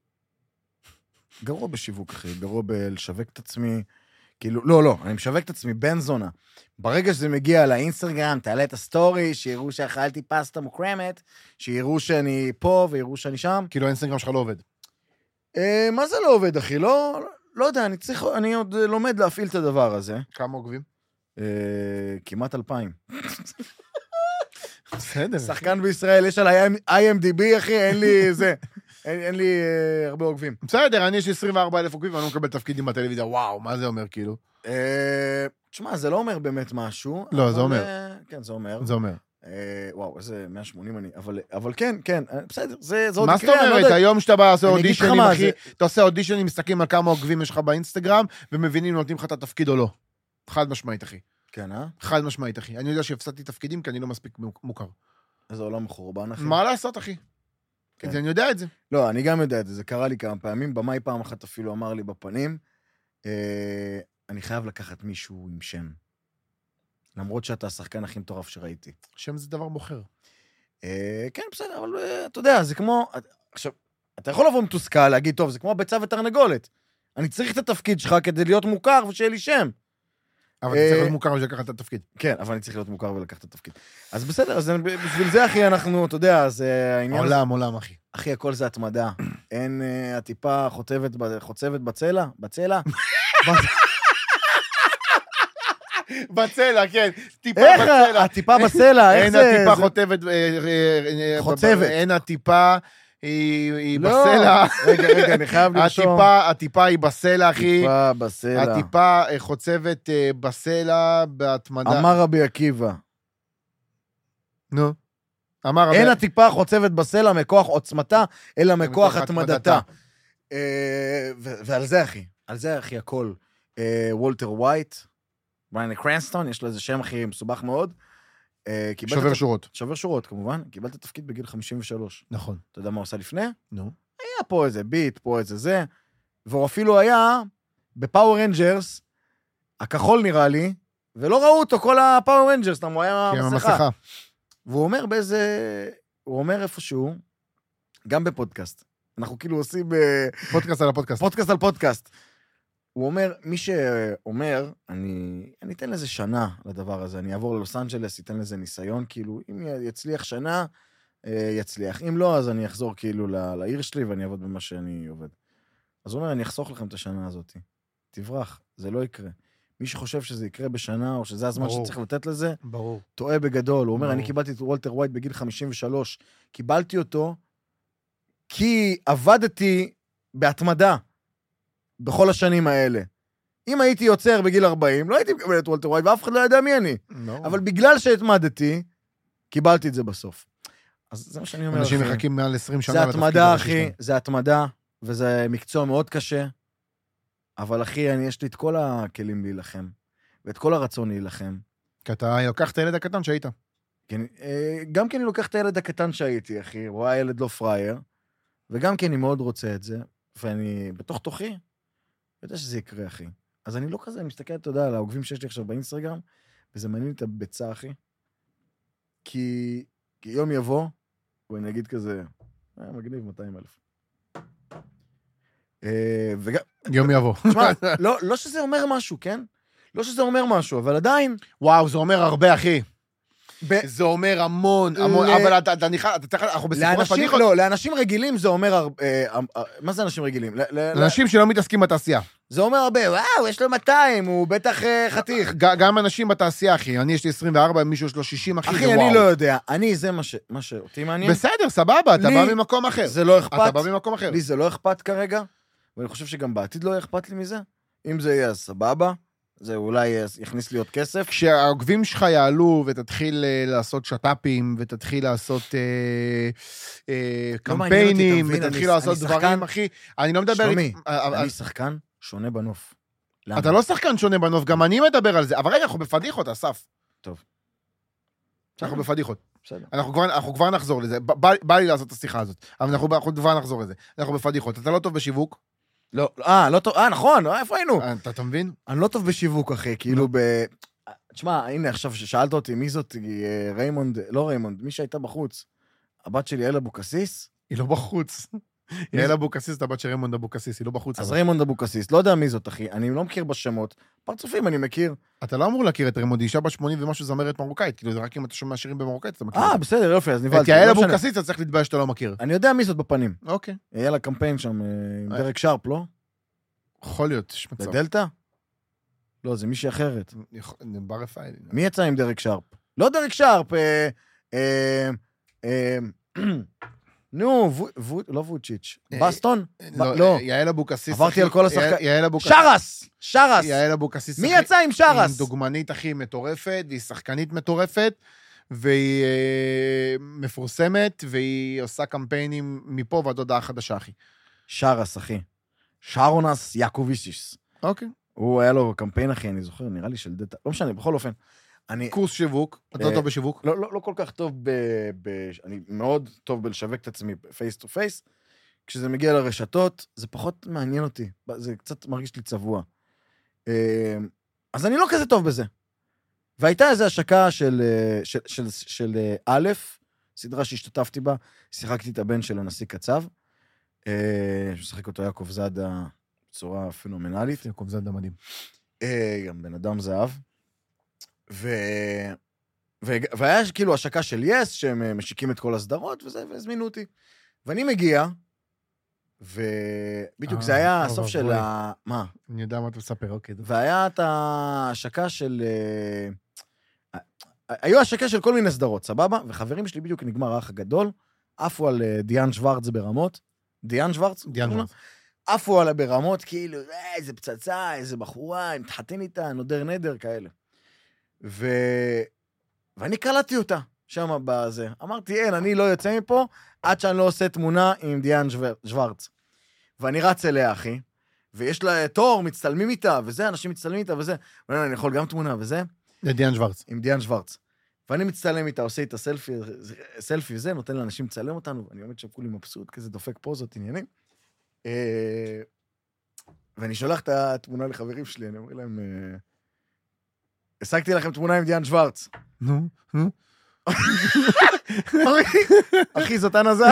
גרוע בשיווק, אחי. גרוע בלשווק את עצמי. כאילו, לא, אני משווק את עצמי בן זונה. ברגע שזה מגיע לאינסטגרם, תעלה את הסטורי, שיראו שאכלתי פסטה מוקרמת, שיראו שאני פה ויראו שאני שם. כאילו האינסטגרם שלך לא עובד. מה זה לא עובד, אחי? לא יודע, אני עוד לומד להפעיל את הדבר הזה. כמה עוקבים? כמעט 2,000. בסדר. שחקן בישראל, יש על IMDb, אחי, אין לי הרבה עוקבים. בסדר, אני יש 24,000 עוקבים, ואני לא מקבל תפקידים בטלוויזיה, וואו, מה זה אומר, כאילו? תשמע, זה לא אומר באמת משהו. לא, זה אומר. כן, זה אומר. זה אומר. וואו, איזה 180 אני, אבל כן, בסדר, זה עוד מה זאת אומרת? היום שאתה בא לעשות אודישנים, אחי, אתה עושה אודישנים, מסתכלים על כמה עוקבים יש לך באינסטגרם, ומבינים אם נותנים לך את התפקיד או לא. חד משמעית, אחי. כן, חד משמעית, אחי. אני יודע שהפסדתי תפקידים, כי אני לא מספיק מוכר. איזה עולם מחורבן, אחי. מה לעשות, אחי? אני יודע את זה. לא, אני גם יודע את זה, זה קרה לי כמה פעמים, במאי פעם אחת אפילו אמר לי בפנים, אני חייב לקחת מישהו עם שם. למרות שאתה השחקן הכי מטורף שראיתי. שם זה דבר בוחר. כן, בסדר, אבל אתה יודע, זה כמו... עכשיו, אתה יכול לבוא מתוסכל, להגיד, טוב, זה כמו ביצה ותרנגולת. אני צריך את התפקיד שלך כדי להיות מוכר ושיהיה לי שם. אבל אתה צריך להיות מוכר ולקחת את התפקיד. כן, אבל אני צריך להיות מוכר ולקחת את התפקיד. אז בסדר, אז בשביל זה, אחי, אנחנו, אתה יודע, זה העניין... עולם, אחי. אחי, הכל זה התמדה. אין הטיפה חוצבת בצלע? בצלע? בצלע, כן. טיפה איך בצלע. הטיפה בסלע? איך זה? אין הטיפה חוטבת... חוצבת. אין הטיפה היא לא. בסלע. רגע, אני חייב לרשום. הטיפה היא בסלע, אחי. טיפה בסלע. הטיפה חוצבת בסלע בהתמדה. אמר רבי עקיבא. נו. אמר אין הטיפה חוצבת בסלע מכוח עוצמתה, אלא מכוח התמדתה. ועל זה, אחי. על זה, אחי, הכל. וולטר ווייט, בריאן קרנסטון, יש לו איזה שם הכי מסובך מאוד. שובר שורות. שובר שורות, כמובן. קיבלת תפקיד בגיל 53. נכון. אתה יודע מה הוא עשה לפני? נו. היה פה איזה ביט, פה איזה זה. והוא אפילו היה בפאוור רנג'רס, הכחול נראה לי, ולא ראו אותו כל הפאוור רנג'רס, הוא היה מסכה. והוא אומר הוא אומר איפשהו, גם בפודקאסט. אנחנו כאילו עושים פודקאסט על הפודקאסט. פודקאסט על פודקאסט. הוא אומר, מי שאומר, אני אתן לזה שנה לדבר הזה, אני אעבור ללוס אנג'לס, אתן לזה ניסיון, כאילו, אם יצליח שנה, יצליח. אם לא, אז אני אחזור כאילו לעיר שלי, ואני אעבוד במה שאני עובד. אז הוא אומר, אני אחסוך לכם את השנה הזאת. תברח, זה לא יקרה. מי שחושב שזה יקרה בשנה, או שזה הזמן שצריך לתת לזה, ברור. טועה בגדול. הוא אומר, אני קיבלתי את וולטר ווייט בגיל 53, קיבלתי אותו, כי עבדתי בהתמדה בכל השנים האלה. אם הייתי יוצר בגיל 40, לא הייתי מקבל את וולטר ווייט, ואף אחד לא יודע מי אני. אבל בגלל שהתמדתי, קיבלתי את זה בסוף. אז זה מה שאני אומר. אנשים מחכים מעל 20 שנה. זה התמדה, אחי, זה התמדה, וזה מקצוע מאוד קשה, אבל אחי, יש לי את כל הכלים להילחם, ואת כל הרצון להילחם. כי אתה לוקח את הילד הקטן שהיית. גם כי אני לוקח את הילד הקטן שהייתי, אחי, רואה ילד לא פרייר, וגם כי אני מאוד רוצה את זה, ואני בתוך תוכי, יודע שזה יקרה, אחי. אז אני לא כזה, אני מסתכל, אתה יודע, על העוקבים שיש לי עכשיו באינסטגרם, וזה מעניין את הביצה, אחי. כי יום יבוא, ואני אגיד כזה, מגניב 200,000. יום יבוא. תשמע, לא שזה אומר משהו, כן? לא שזה אומר משהו, אבל עדיין... וואו, זה אומר הרבה, אחי. זה אומר המון, אבל אנחנו בסיפור הפדיחות. לא, לאנשים רגילים זה אומר... מה זה אנשים רגילים? אנשים שלא מתעסקים בתעשייה. זה אומר הרבה, וואו, יש לו 200, הוא בטח חתיך. גם אנשים בתעשייה, אחי. אני יש לי 24, מישהו יש לו 60, אחי, זה וואו. אחי, אני לא יודע. זה מה שאותי מעניין. בסדר, סבבה, אתה בא ממקום אחר. זה לא אכפת. אתה בא ממקום אחר. לי זה לא אכפת כרגע, ואני חושב שגם בעתיד לא אכפת לי מזה. אם זה יהיה סבבה, זה אולי יכניס לי עוד כסף. כשהעוקבים שלך יעלו ותתחיל לעשות שטאפים, ותתחיל לעשות קמפיינים, ותתחיל לעשות דברים, אחי, אני לא מדבר... שלומי, אני שחקן שונה בנוף. אתה לא שחקן שונה בנוף, גם אני מדבר על זה, אבל רגע, אנחנו בפדיחות, אסף. טוב. אנחנו בפדיחות. בסדר. אנחנו כבר נחזור לזה, בא לי לעשות את השיחה הזאת, אבל אנחנו כבר נחזור לזה. אנחנו בפדיחות, אתה לא טוב בשיווק? לא טוב, נכון, איפה היינו? אתה מבין? אני לא טוב בשיווק, אחי, כאילו תשמע, הנה, עכשיו ששאלת אותי, מי זאת ריימונד, לא ריימונד, מי שהייתה בחוץ, הבת שלי יעל אבוקסיס? היא לא בחוץ. יעל אבוקסיס, את הבת של ריימונד אבוקסיס, היא לא בחוץ. אז ריימונד אבוקסיס, לא יודע מי זאת, אחי, אני לא מכיר בשמות, פרצופים אני מכיר. אתה לא אמור להכיר את ריימונד, היא אישה בת 80 ומשהו זמרת מרוקאית, כאילו זה רק אם אתה שומע שירים במרוקאית, אתה מכיר. בסדר, יופי, אז נבלתי. את יעל אבוקסיס, אתה צריך להתבייש שאתה לא מכיר. אני יודע מי זאת בפנים. אוקיי. היה לה קמפיין שם עם דרק שרפ, לא? יכול להיות, יש מצב. בדלטה? לא, זה מישהי אחרת. בר רפאלי. מי יצא עם דרק שרפ? לא דרק שרפ, נו, לא ווצ'יץ'. בסטון? לא. יעל אבוקסיס. עברתי על כל השחקנים. יעל אבוקסיס. שרס! יעל אבוקסיס. מי יצא עם שרס? היא דוגמנית הכי מטורפת, והיא שחקנית מטורפת, והיא מפורסמת, והיא עושה קמפיינים מפה ועד הודעה חדשה, אחי. שרס, אחי. שרונס יעקובישיס. אוקיי. הוא היה לו קמפיין, אחי, אני זוכר, נראה לי של דאטה. לא משנה, בכל אופן. קורס שיווק, אתה לא טוב בשיווק? לא כל כך טוב אני מאוד טוב בלשווק את עצמי פייס טו פייס. כשזה מגיע לרשתות, זה פחות מעניין אותי. זה קצת מרגיש לי צבוע. אז אני לא כזה טוב בזה. והייתה איזו השקה של א', סדרה שהשתתפתי בה, שיחקתי את הבן של הנשיא קצב, ששחק אותו יעקב זאדה בצורה פנומנלית. יעקב זאדה מדהים. גם בן אדם זהב. והיה כאילו השקה של יס, שהם משיקים את כל הסדרות, והזמינו אותי. ואני מגיע, ובדיוק זה היה הסוף של מה? אני יודע מה אתה מספר, אוקיי. והיה את ההשקה של... היו השקה של כל מיני סדרות, סבבה? וחברים שלי בדיוק נגמר האח הגדול, עפו על דיאן שוורץ ברמות. דיאן שוורץ? דיאן שוורץ. עפו עליה ברמות, כאילו, איזה פצצה, איזה בחורה, נתחתן איתה, נודר נדר, כאלה. ואני קלטתי אותה שם בזה. אמרתי, אין, אני לא יוצא מפה עד שאני לא עושה תמונה עם דיאן שוורץ. ואני רץ אליה, אחי, ויש לה תור, מצטלמים איתה, וזה, אנשים מצטלמים איתה, וזה. ואני יכול גם תמונה, וזה. דיאן שוורץ. עם דיאן שוורץ. ואני מצטלם איתה, עושה איתה סלפי וזה, נותן לאנשים לצלם אותנו, ואני עומד שם כולי מבסוט, כזה דופק פוזות, עניינים. ואני שולח את התמונה לחברים שלי, אני אומר להם, השגתי לכם תמונה עם דיאן שוורץ. נו. אחי, זאת הנזק.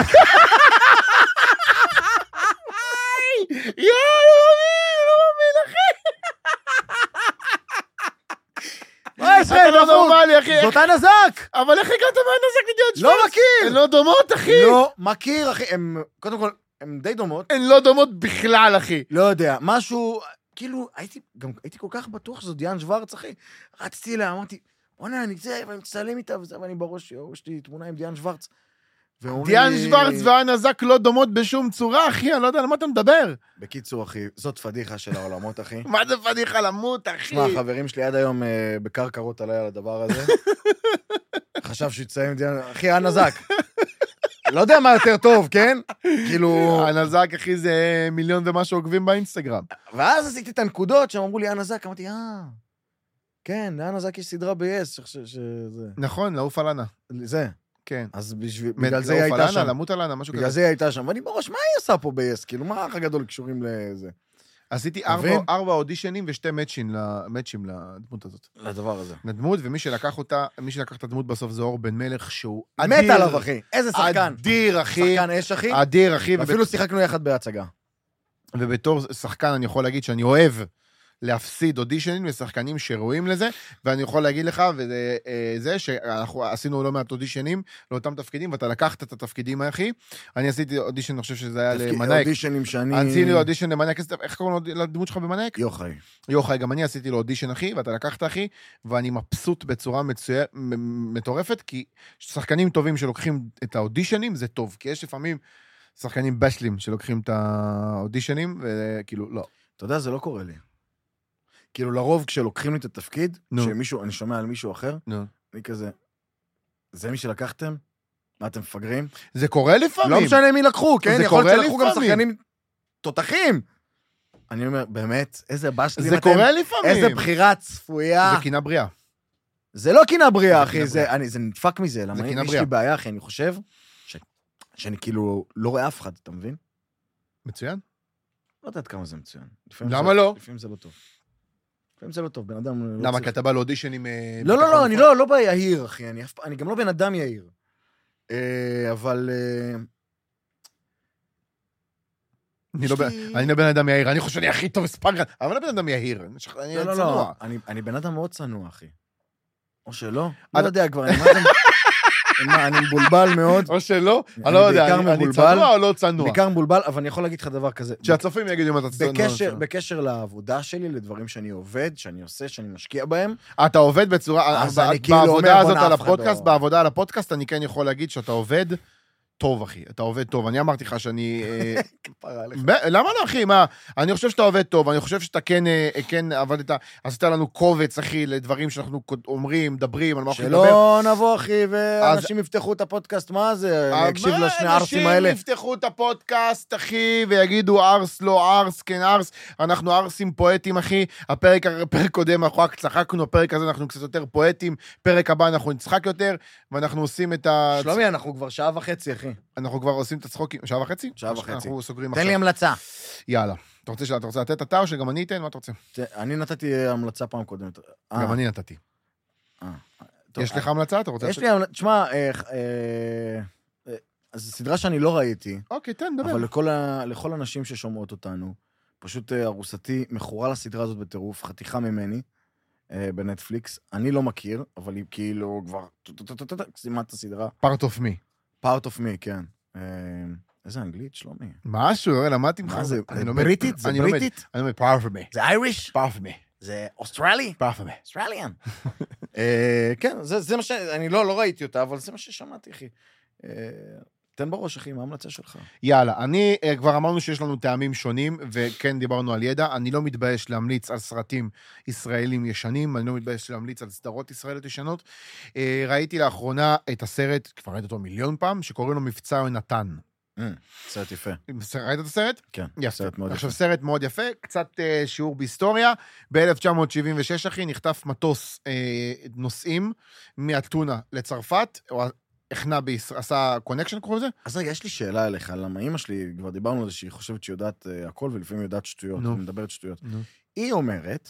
מה יש לך? אתה לא נורמלי, אחי. זאת הנזק! אבל איך הגעת מהנזק לדיאן שוורץ? לא מכיר! הן לא דומות, אחי. לא מכיר, אחי. קודם כל, הן די דומות. הן לא דומות בכלל, אחי. לא יודע, משהו, כאילו, הייתי כל כך בטוח שזו דיאן שוורץ, אחי. רצתי אליה, אמרתי, בוא'נה, אני זה, ואני מצטלם איתה, וזה, ואני בראש, יש לי תמונה עם דיאן שוורץ. דיאן שוורץ והנזק לא דומות בשום צורה, אחי, אני לא יודע על מה אתה מדבר. בקיצור, אחי, זאת פדיחה של העולמות, אחי. מה זה פדיחה למות, אחי? שמע, החברים שלי עד היום בקרקרות עליי על הדבר הזה. חשב שיצאים דיאן, אחי, הנזק. לא יודע מה יותר טוב, כן? כאילו... הנזק, אחי, זה 1,000,000 ומשהו עוקבים באינסטגרם. ואז עשיתי את הנקודות שהם אמרו לי, הנזק, אמרתי, כן, הנזק יש סדרה ב-yes, שזה... נכון, לעוף על ענה. זה. כן. אז בגלל זה היא הייתה שם. למות על ענה, משהו כזה. בגלל זה היא הייתה שם. ואני בראש, מה היא עושה פה ב-yes? כאילו, מה האח הגדול קשורים לזה? עשיתי 4 אודישנים ו2 מאצ'ים לדמות הזאת. לדבר הזה. לדמות, ומי שלקח את הדמות בסוף זה אור בן מלך, שהוא אדיר. מת עליו, אחי. איזה שחקן. אדיר, אחי. שחקן אש, אחי. אדיר, אחי. אפילו שיחקנו יחד בהצגה. ובתור שחקן אני יכול להגיד שאני אוהב להפסיד אודישנים לשחקנים שרואים לזה, ואני יכול להגיד לך, וזה שאנחנו עשינו לא מעט אודישנים לאותם תפקידים, ואתה לקחת את התפקידים, אחי. אני עשיתי אודישן, אני חושב שזה היה למנהק. אודישנים שאני... עשיתי לו אודישן למנהק, איך קוראים לדמות שלך במנהק? יוחאי. יוחאי, גם אני עשיתי לו אודישן, אחי, ואתה לקחת, אחי, ואני מבסוט בצורה מטורפת, כי שחקנים טובים שלוקחים את האודישנים, זה טוב, כי יש לפעמים שחקנים בשלים שלוקחים את האודישנים, וכאילו, לא. אתה יודע, זה לא קורה לי. כאילו, לרוב כשלוקחים לי את התפקיד, שמישהו, אני שומע על מישהו אחר, אני כזה, זה מי שלקחתם? מה, אתם מפגרים? זה קורה לפעמים. לא משנה מי לקחו, כן? זה יכול להיות קורה שלקחו גם לפעמים. שחקנים תותחים. אני אומר, באמת, איזה בשלים זה אתם? קורה לפעמים. איזה בחירה צפויה. זה קינה בריאה. זה לא קינה בריאה, אחי, זה נדפק מזה, למה קינה יש בריאה. לי בעיה, אחי, אני חושב שאני כאילו לא רואה אף אחד, אתה מבין? מצוין. לא יודעת כמה זה מצוין. למה לא? לפעמים זה לא טוב. לפעמים זה לא טוב, בן אדם... למה? כי אתה בא לאודישן עם... לא, אני לא בא יהיר, אחי, אני גם לא בן אדם יהיר. אבל... אני לא בן אדם יהיר, אני חושב שאני הכי טוב ספאגרן, אבל לא בן אדם יהיר, אני צנוע. אני בן אדם מאוד צנוע, אחי. או שלא? לא יודע כבר, אני מבולבל מאוד. או שלא? אני לא יודע, אני צנוע או לא צנוע? בעיקר מבולבל, אבל אני יכול להגיד לך דבר כזה. שהצופים יגידו אם אתה צנוע. בקשר לעבודה שלי, לדברים שאני עובד, שאני עושה, שאני משקיע בהם. אתה עובד בצורה... בעבודה הזאת על הפודקאסט, בעבודה על הפודקאסט, אני כן יכול להגיד שאתה עובד טוב, אחי. אתה עובד טוב. אני אמרתי לך שאני... למה לא, אחי? מה? אני חושב שאתה עובד טוב, אני חושב שאתה כן עבדת, עשית לנו קובץ, אחי, לדברים שאנחנו אומרים, מדברים, על מה אנחנו נדבר. שלא נבוא, אחי, ואנשים יפתחו את הפודקאסט, מה זה? אני אקשיב לשני הארסים האלה. אנשים יפתחו את הפודקאסט, אחי, ויגידו ארס, לא ארס, כן ארס, אנחנו ארסים פואטים, אחי. הפרק קודם, אנחנו רק צחקנו, הפרק הזה אנחנו קצת יותר פואטים, פרק הבא אנחנו נצחק יותר, ואנחנו עושים את ה... שלומי, אנחנו כבר 1.5 שעות, אחי. אנחנו כבר עושים את הצחוקים, 1.5 שעות? 1.5 שעות. אנחנו סוגרים תן לי המלצה. יאללה. אתה רוצה לתת אתה או שגם אני אתן? מה אתה רוצה? אני נתתי המלצה פעם קודם. גם אני נתתי. יש לך המלצה? אתה רוצה? יש לי המלצה, תשמע, זו סדרה שאני לא ראיתי. אוקיי, תן, דבר. אבל לכל הנשים ששומעות אותנו, פשוט ארוסתי מכורה לסדרה הזאת בטירוף, חתיכה ממני, בנטפליקס. אני לא מכיר, אבל היא כאילו כבר... סיימה את הסדרה. Part of me. Part of me, כן. איזה אנגלית, שלומי? משהו, למדתי ממך. מה זה? בריטית? זה בריטית? אני אומר, part of me. זה אייריש? part of me. זה אוסטרלי? part of me. אוסטרליאן. כן, זה מה ש... אני לא ראיתי אותה, אבל זה מה ששמעתי, אחי. תן בראש, אחי, מה ההמלצה שלך? יאללה, כבר אמרנו שיש לנו טעמים שונים, וכן דיברנו על ידע, אני לא מתבייש להמליץ על סרטים ישראלים ישנים, אני לא מתבייש להמליץ על סדרות ישראליות ישנות. ראיתי לאחרונה את הסרט, כבר ראיתי אותו מיליון פעם, שקוראים לו מבצע יונתן. סרט יפה. ראית את הסרט? כן, יפה. סרט מאוד יפה. עכשיו, סרט מאוד יפה, קצת שיעור בהיסטוריה. ב-1976, אחי, נחטף מטוס נוסעים מאתונה לצרפת, או עשה קונקשן, קוראים לזה? אז רגע, יש לי שאלה אליך, למה אמא שלי, כבר דיברנו על זה שהיא חושבת שהיא יודעת הכל, ולפעמים יודעת שטויות, היא מדברת שטויות. היא אומרת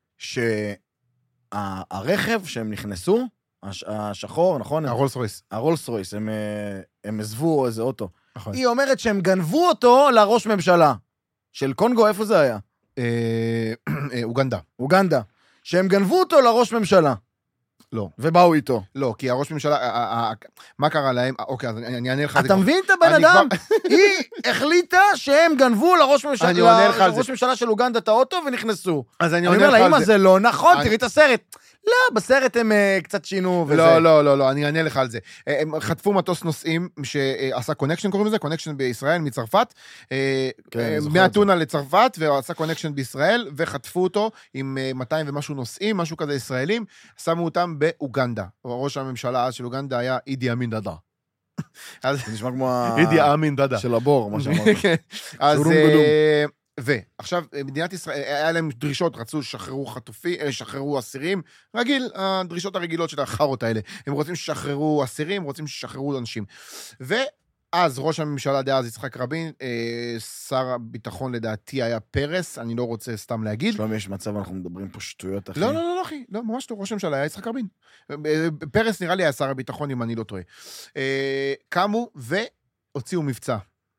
שהרכב שהם נכנסו, השחור, נכון? הרולס רויס. הרולס רויס, הם עזבו איזה אוטו. נכון. היא אומרת שהם גנבו אותו לראש ממשלה. של קונגו, איפה זה היה? אוגנדה. אוגנדה. שהם גנבו אותו לראש ממשלה. לא. ובאו איתו. לא, כי הראש ממשלה, מה קרה להם? אוקיי, אז אני אענה לך. אתה מבין את הבן אדם? היא החליטה שהם גנבו לראש ממשלה של אוגנדה את האוטו ונכנסו. אז אני אומר עונה לך לה, על אמא, זה. זה לא נכון, תראי את הסרט. לא, בסרט הם קצת שינו וזה. לא, אני אענה לך על זה. הם חטפו מטוס נוסעים שעשה קונקשן, קוראים לזה, קונקשן בישראל, מצרפת, מאתונה לצרפת, ועשה קונקשן בישראל, וחטפו אותו עם 200 ומשהו נוסעים, משהו כזה ישראלים, שמו אותם באוגנדה. ראש הממשלה אז של אוגנדה היה אידי אמין דדה. זה נשמע כמו אידי אמין דדה. של הבור, מה שאמרת. אז ועכשיו, מדינת ישראל, היה להם דרישות, רצו שחררו אסירים, רגיל, הדרישות הרגילות של החרות האלה. הם רוצים ששחררו אסירים, רוצים ששחררו אנשים. ואז ראש הממשלה דאז יצחק רבין, שר הביטחון לדעתי היה פרס, אני לא רוצה סתם להגיד. שלום, יש מצב, אנחנו מדברים פה שטויות, אחי. לא, אחי, לא, ממש לא, ראש הממשלה היה יצחק רבין. פרס נראה לי היה שר הביטחון, אם אני לא טועה. קמו והוציאו מבצע.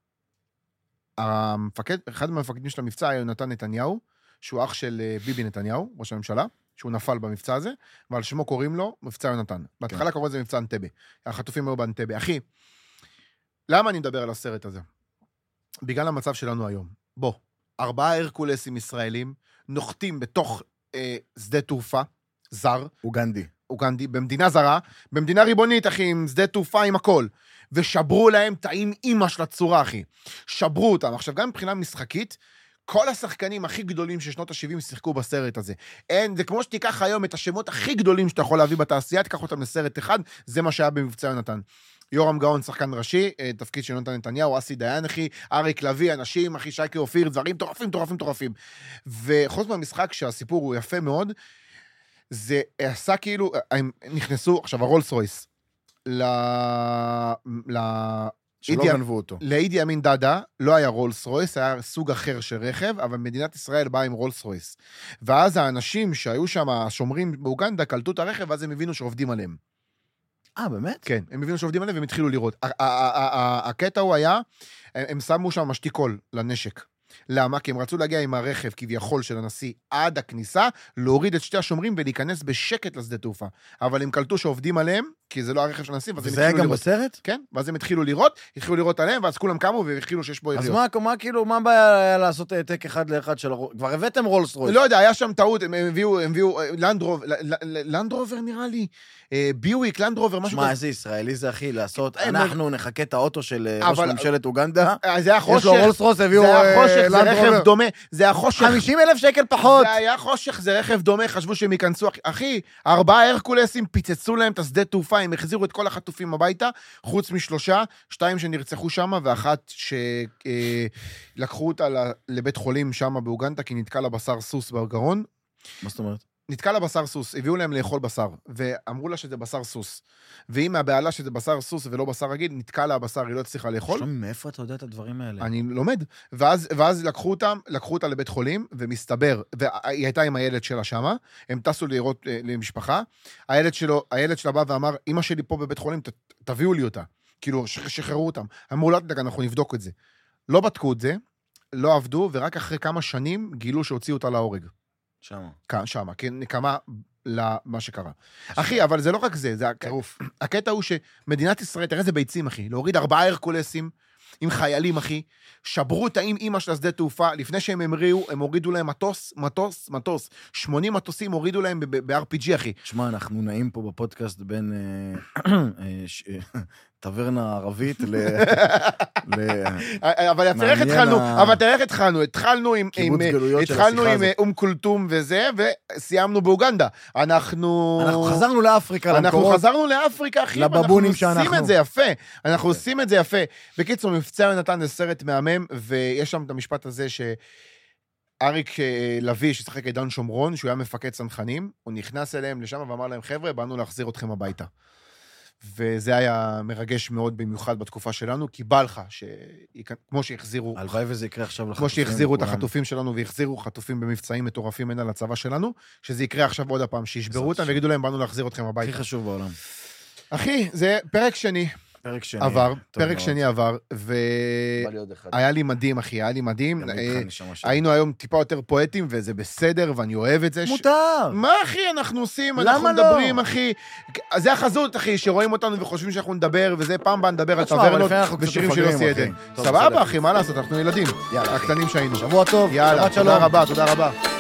אחד מהמפקדים של המבצע היה יונתן נתניהו, שהוא אח של ביבי נתניהו, ראש הממשלה, שהוא נפל במבצע הזה, ועל שמו קוראים לו מבצע יונתן. בהתחלה קוראים לזה מבצע אנטבה. החטופים היו באנטבה. אחי, למה אני מדבר על הסרט הזה? בגלל המצב שלנו היום. בוא, 4 הרקולסים ישראלים נוחתים בתוך שדה תעופה זר. אוגנדי, במדינה זרה, במדינה ריבונית, אחי, עם שדה תעופה, עם הכל. ושברו להם תאים אימא של הצורה, אחי. שברו אותם. עכשיו, גם מבחינה משחקית, כל השחקנים הכי גדולים של שנות ה-70 שיחקו בסרט הזה. זה כמו שתיקח היום את השמות הכי גדולים שאתה יכול להביא בתעשייה, תיקח אותם לסרט אחד, זה מה שהיה במבצע יונתן. יורם גאון, שחקן ראשי, תפקיד של יונתן נתניהו, אסי דיין, אחי, אריק לוי, אנשים, אחי, שייקי אופיר, דברים טורפים. וחוץ מהמשחק שהסיפור הוא יפה מאוד, זה עשה כאילו, הם נכנסו, עכשיו הרולס רויס, שלא גנבו אותו. לאידי אמין דדה לא היה רולס רויס, היה סוג אחר של רכב, אבל מדינת ישראל באה עם רולס רויס. ואז האנשים שהיו שם, השומרים באוגנדה, קלטו את הרכב, ואז הם הבינו שעובדים עליהם. באמת? כן, הם הבינו שעובדים עליהם, והם התחילו לראות. הקטע הוא היה, הם שמו שם משתיק קול לנשק. למה? כי הם רצו להגיע עם הרכב כביכול של הנשיא עד הכניסה, להוריד את שתי השומרים ולהיכנס בשקט לשדה תעופה. אבל הם קלטו שעובדים עליהם, כי זה לא הרכב של הנשיא, וזה היה גם בסרט? כן, ואז הם התחילו לראות עליהם, ואז כולם קמו והתחילו שיש בו יריות. אז מה כאילו, מה הבעיה היה לעשות העתק אחד לאחד של כבר הבאתם רולס רויס. לא יודע, היה שם טעות, הם הביאו לנדרובר נראה לי, ביוויק, לנדרובר, משהו כזה. מה, איזה ישראלי זה אחי, לעשות, אנחנו נחכה את האוטו של ראש ממשלת אוגנדה, זה היה חושך, יש לו רולס רויס, הביאו זה רכב דומה, זה היה חושך. 50,000 שקל פחות. זה היה חושך, זה רכב דומה, חשבו שהם ייכנסו, אחי, 4 הרקולסים פיצצו להם את השדה תעופה, הם החזירו את כל החטופים הביתה, חוץ מ3, 2 שנרצחו שם, ואחת שלקחו אותה לבית חולים שם באוגנדה, כי נתקע לה בשר סוס בגרון. מה זאת אומרת? נתקע לה בשר סוס, הביאו להם לאכול בשר, ואמרו לה שזה בשר סוס. ואם מהבעלה שזה בשר סוס ולא בשר רגיל, נתקע לה הבשר, היא לא הצליחה לאכול. שלומי, מאיפה אתה יודע את הדברים האלה? אני לומד. ואז לקחו אותה לבית חולים, ומסתבר, והיא הייתה עם הילד שלה שמה, הם טסו לראות למשפחה, הילד שלה בא ואמר, אמא שלי פה בבית חולים, תביאו לי אותה. כאילו, שחררו אותם. אמרו לה, אנחנו נבדוק את זה. לא בדקו את זה, לא עבדו, ורק אחרי כמה שנים גילו שהוציאו אותה להורג. שמה, כן, נקמה למה שקרה. אחי, אבל זה לא רק זה, זה הקטע הוא שמדינת ישראל, תראה איזה ביצים, אחי, להוריד 4 הרקולסים עם חיילים, אחי, שברו את האמא של השדה תעופה, לפני שהם המריאו, הם הורידו להם מטוס, 80 מטוסים הורידו להם ב-RPG, אחי. תשמע, אנחנו נעים פה בפודקאסט בין טברנה ערבית אבל תראה איך התחלנו. התחלנו עם אום כולתום וזה, וסיימנו באוגנדה. אנחנו חזרנו לאפריקה, אנחנו חזרנו לאפריקה, אחי, לבבונים שאנחנו עושים את זה יפה. אנחנו עושים את זה יפה. בקיצור, מבצע יונתן זה סרט מהמם, ויש שם את המשפט הזה אריק לוי, ששחק את דן שומרון, שהוא היה מפקד צנחנים, הוא נכנס אליהם לשם ואמר להם, חבר'ה, באנו להחזיר אתכם הביתה. וזה היה מרגש מאוד במיוחד בתקופה שלנו, כי בא לך, כמו שהחזירו... הלוואי וזה יקרה עכשיו לחטופים. כמו שהחזירו את החטופים שלנו, והחזירו חטופים במבצעים מטורפים הנה לצבא שלנו, שזה יקרה עכשיו עוד הפעם, שישברו אותם ויגידו להם, באנו להחזיר אתכם הביתה. הכי חשוב בעולם. אחי, זה פרק שני. פרק שני עבר, והיה לי מדהים, אחי, היה לי מדהים. היינו היום טיפה יותר פואטים, וזה בסדר, ואני אוהב את זה. מותר. מה, אחי, אנחנו עושים, אנחנו מדברים, אחי. זה החזות, אחי, שרואים אותנו וחושבים שאנחנו נדבר, וזה פעם באה נדבר על טברנות, ושירים של יוסי עדן. סבבה, אחי, מה לעשות, אנחנו ילדים. הקטנים שהיינו. שבוע טוב. יאללה, תודה רבה.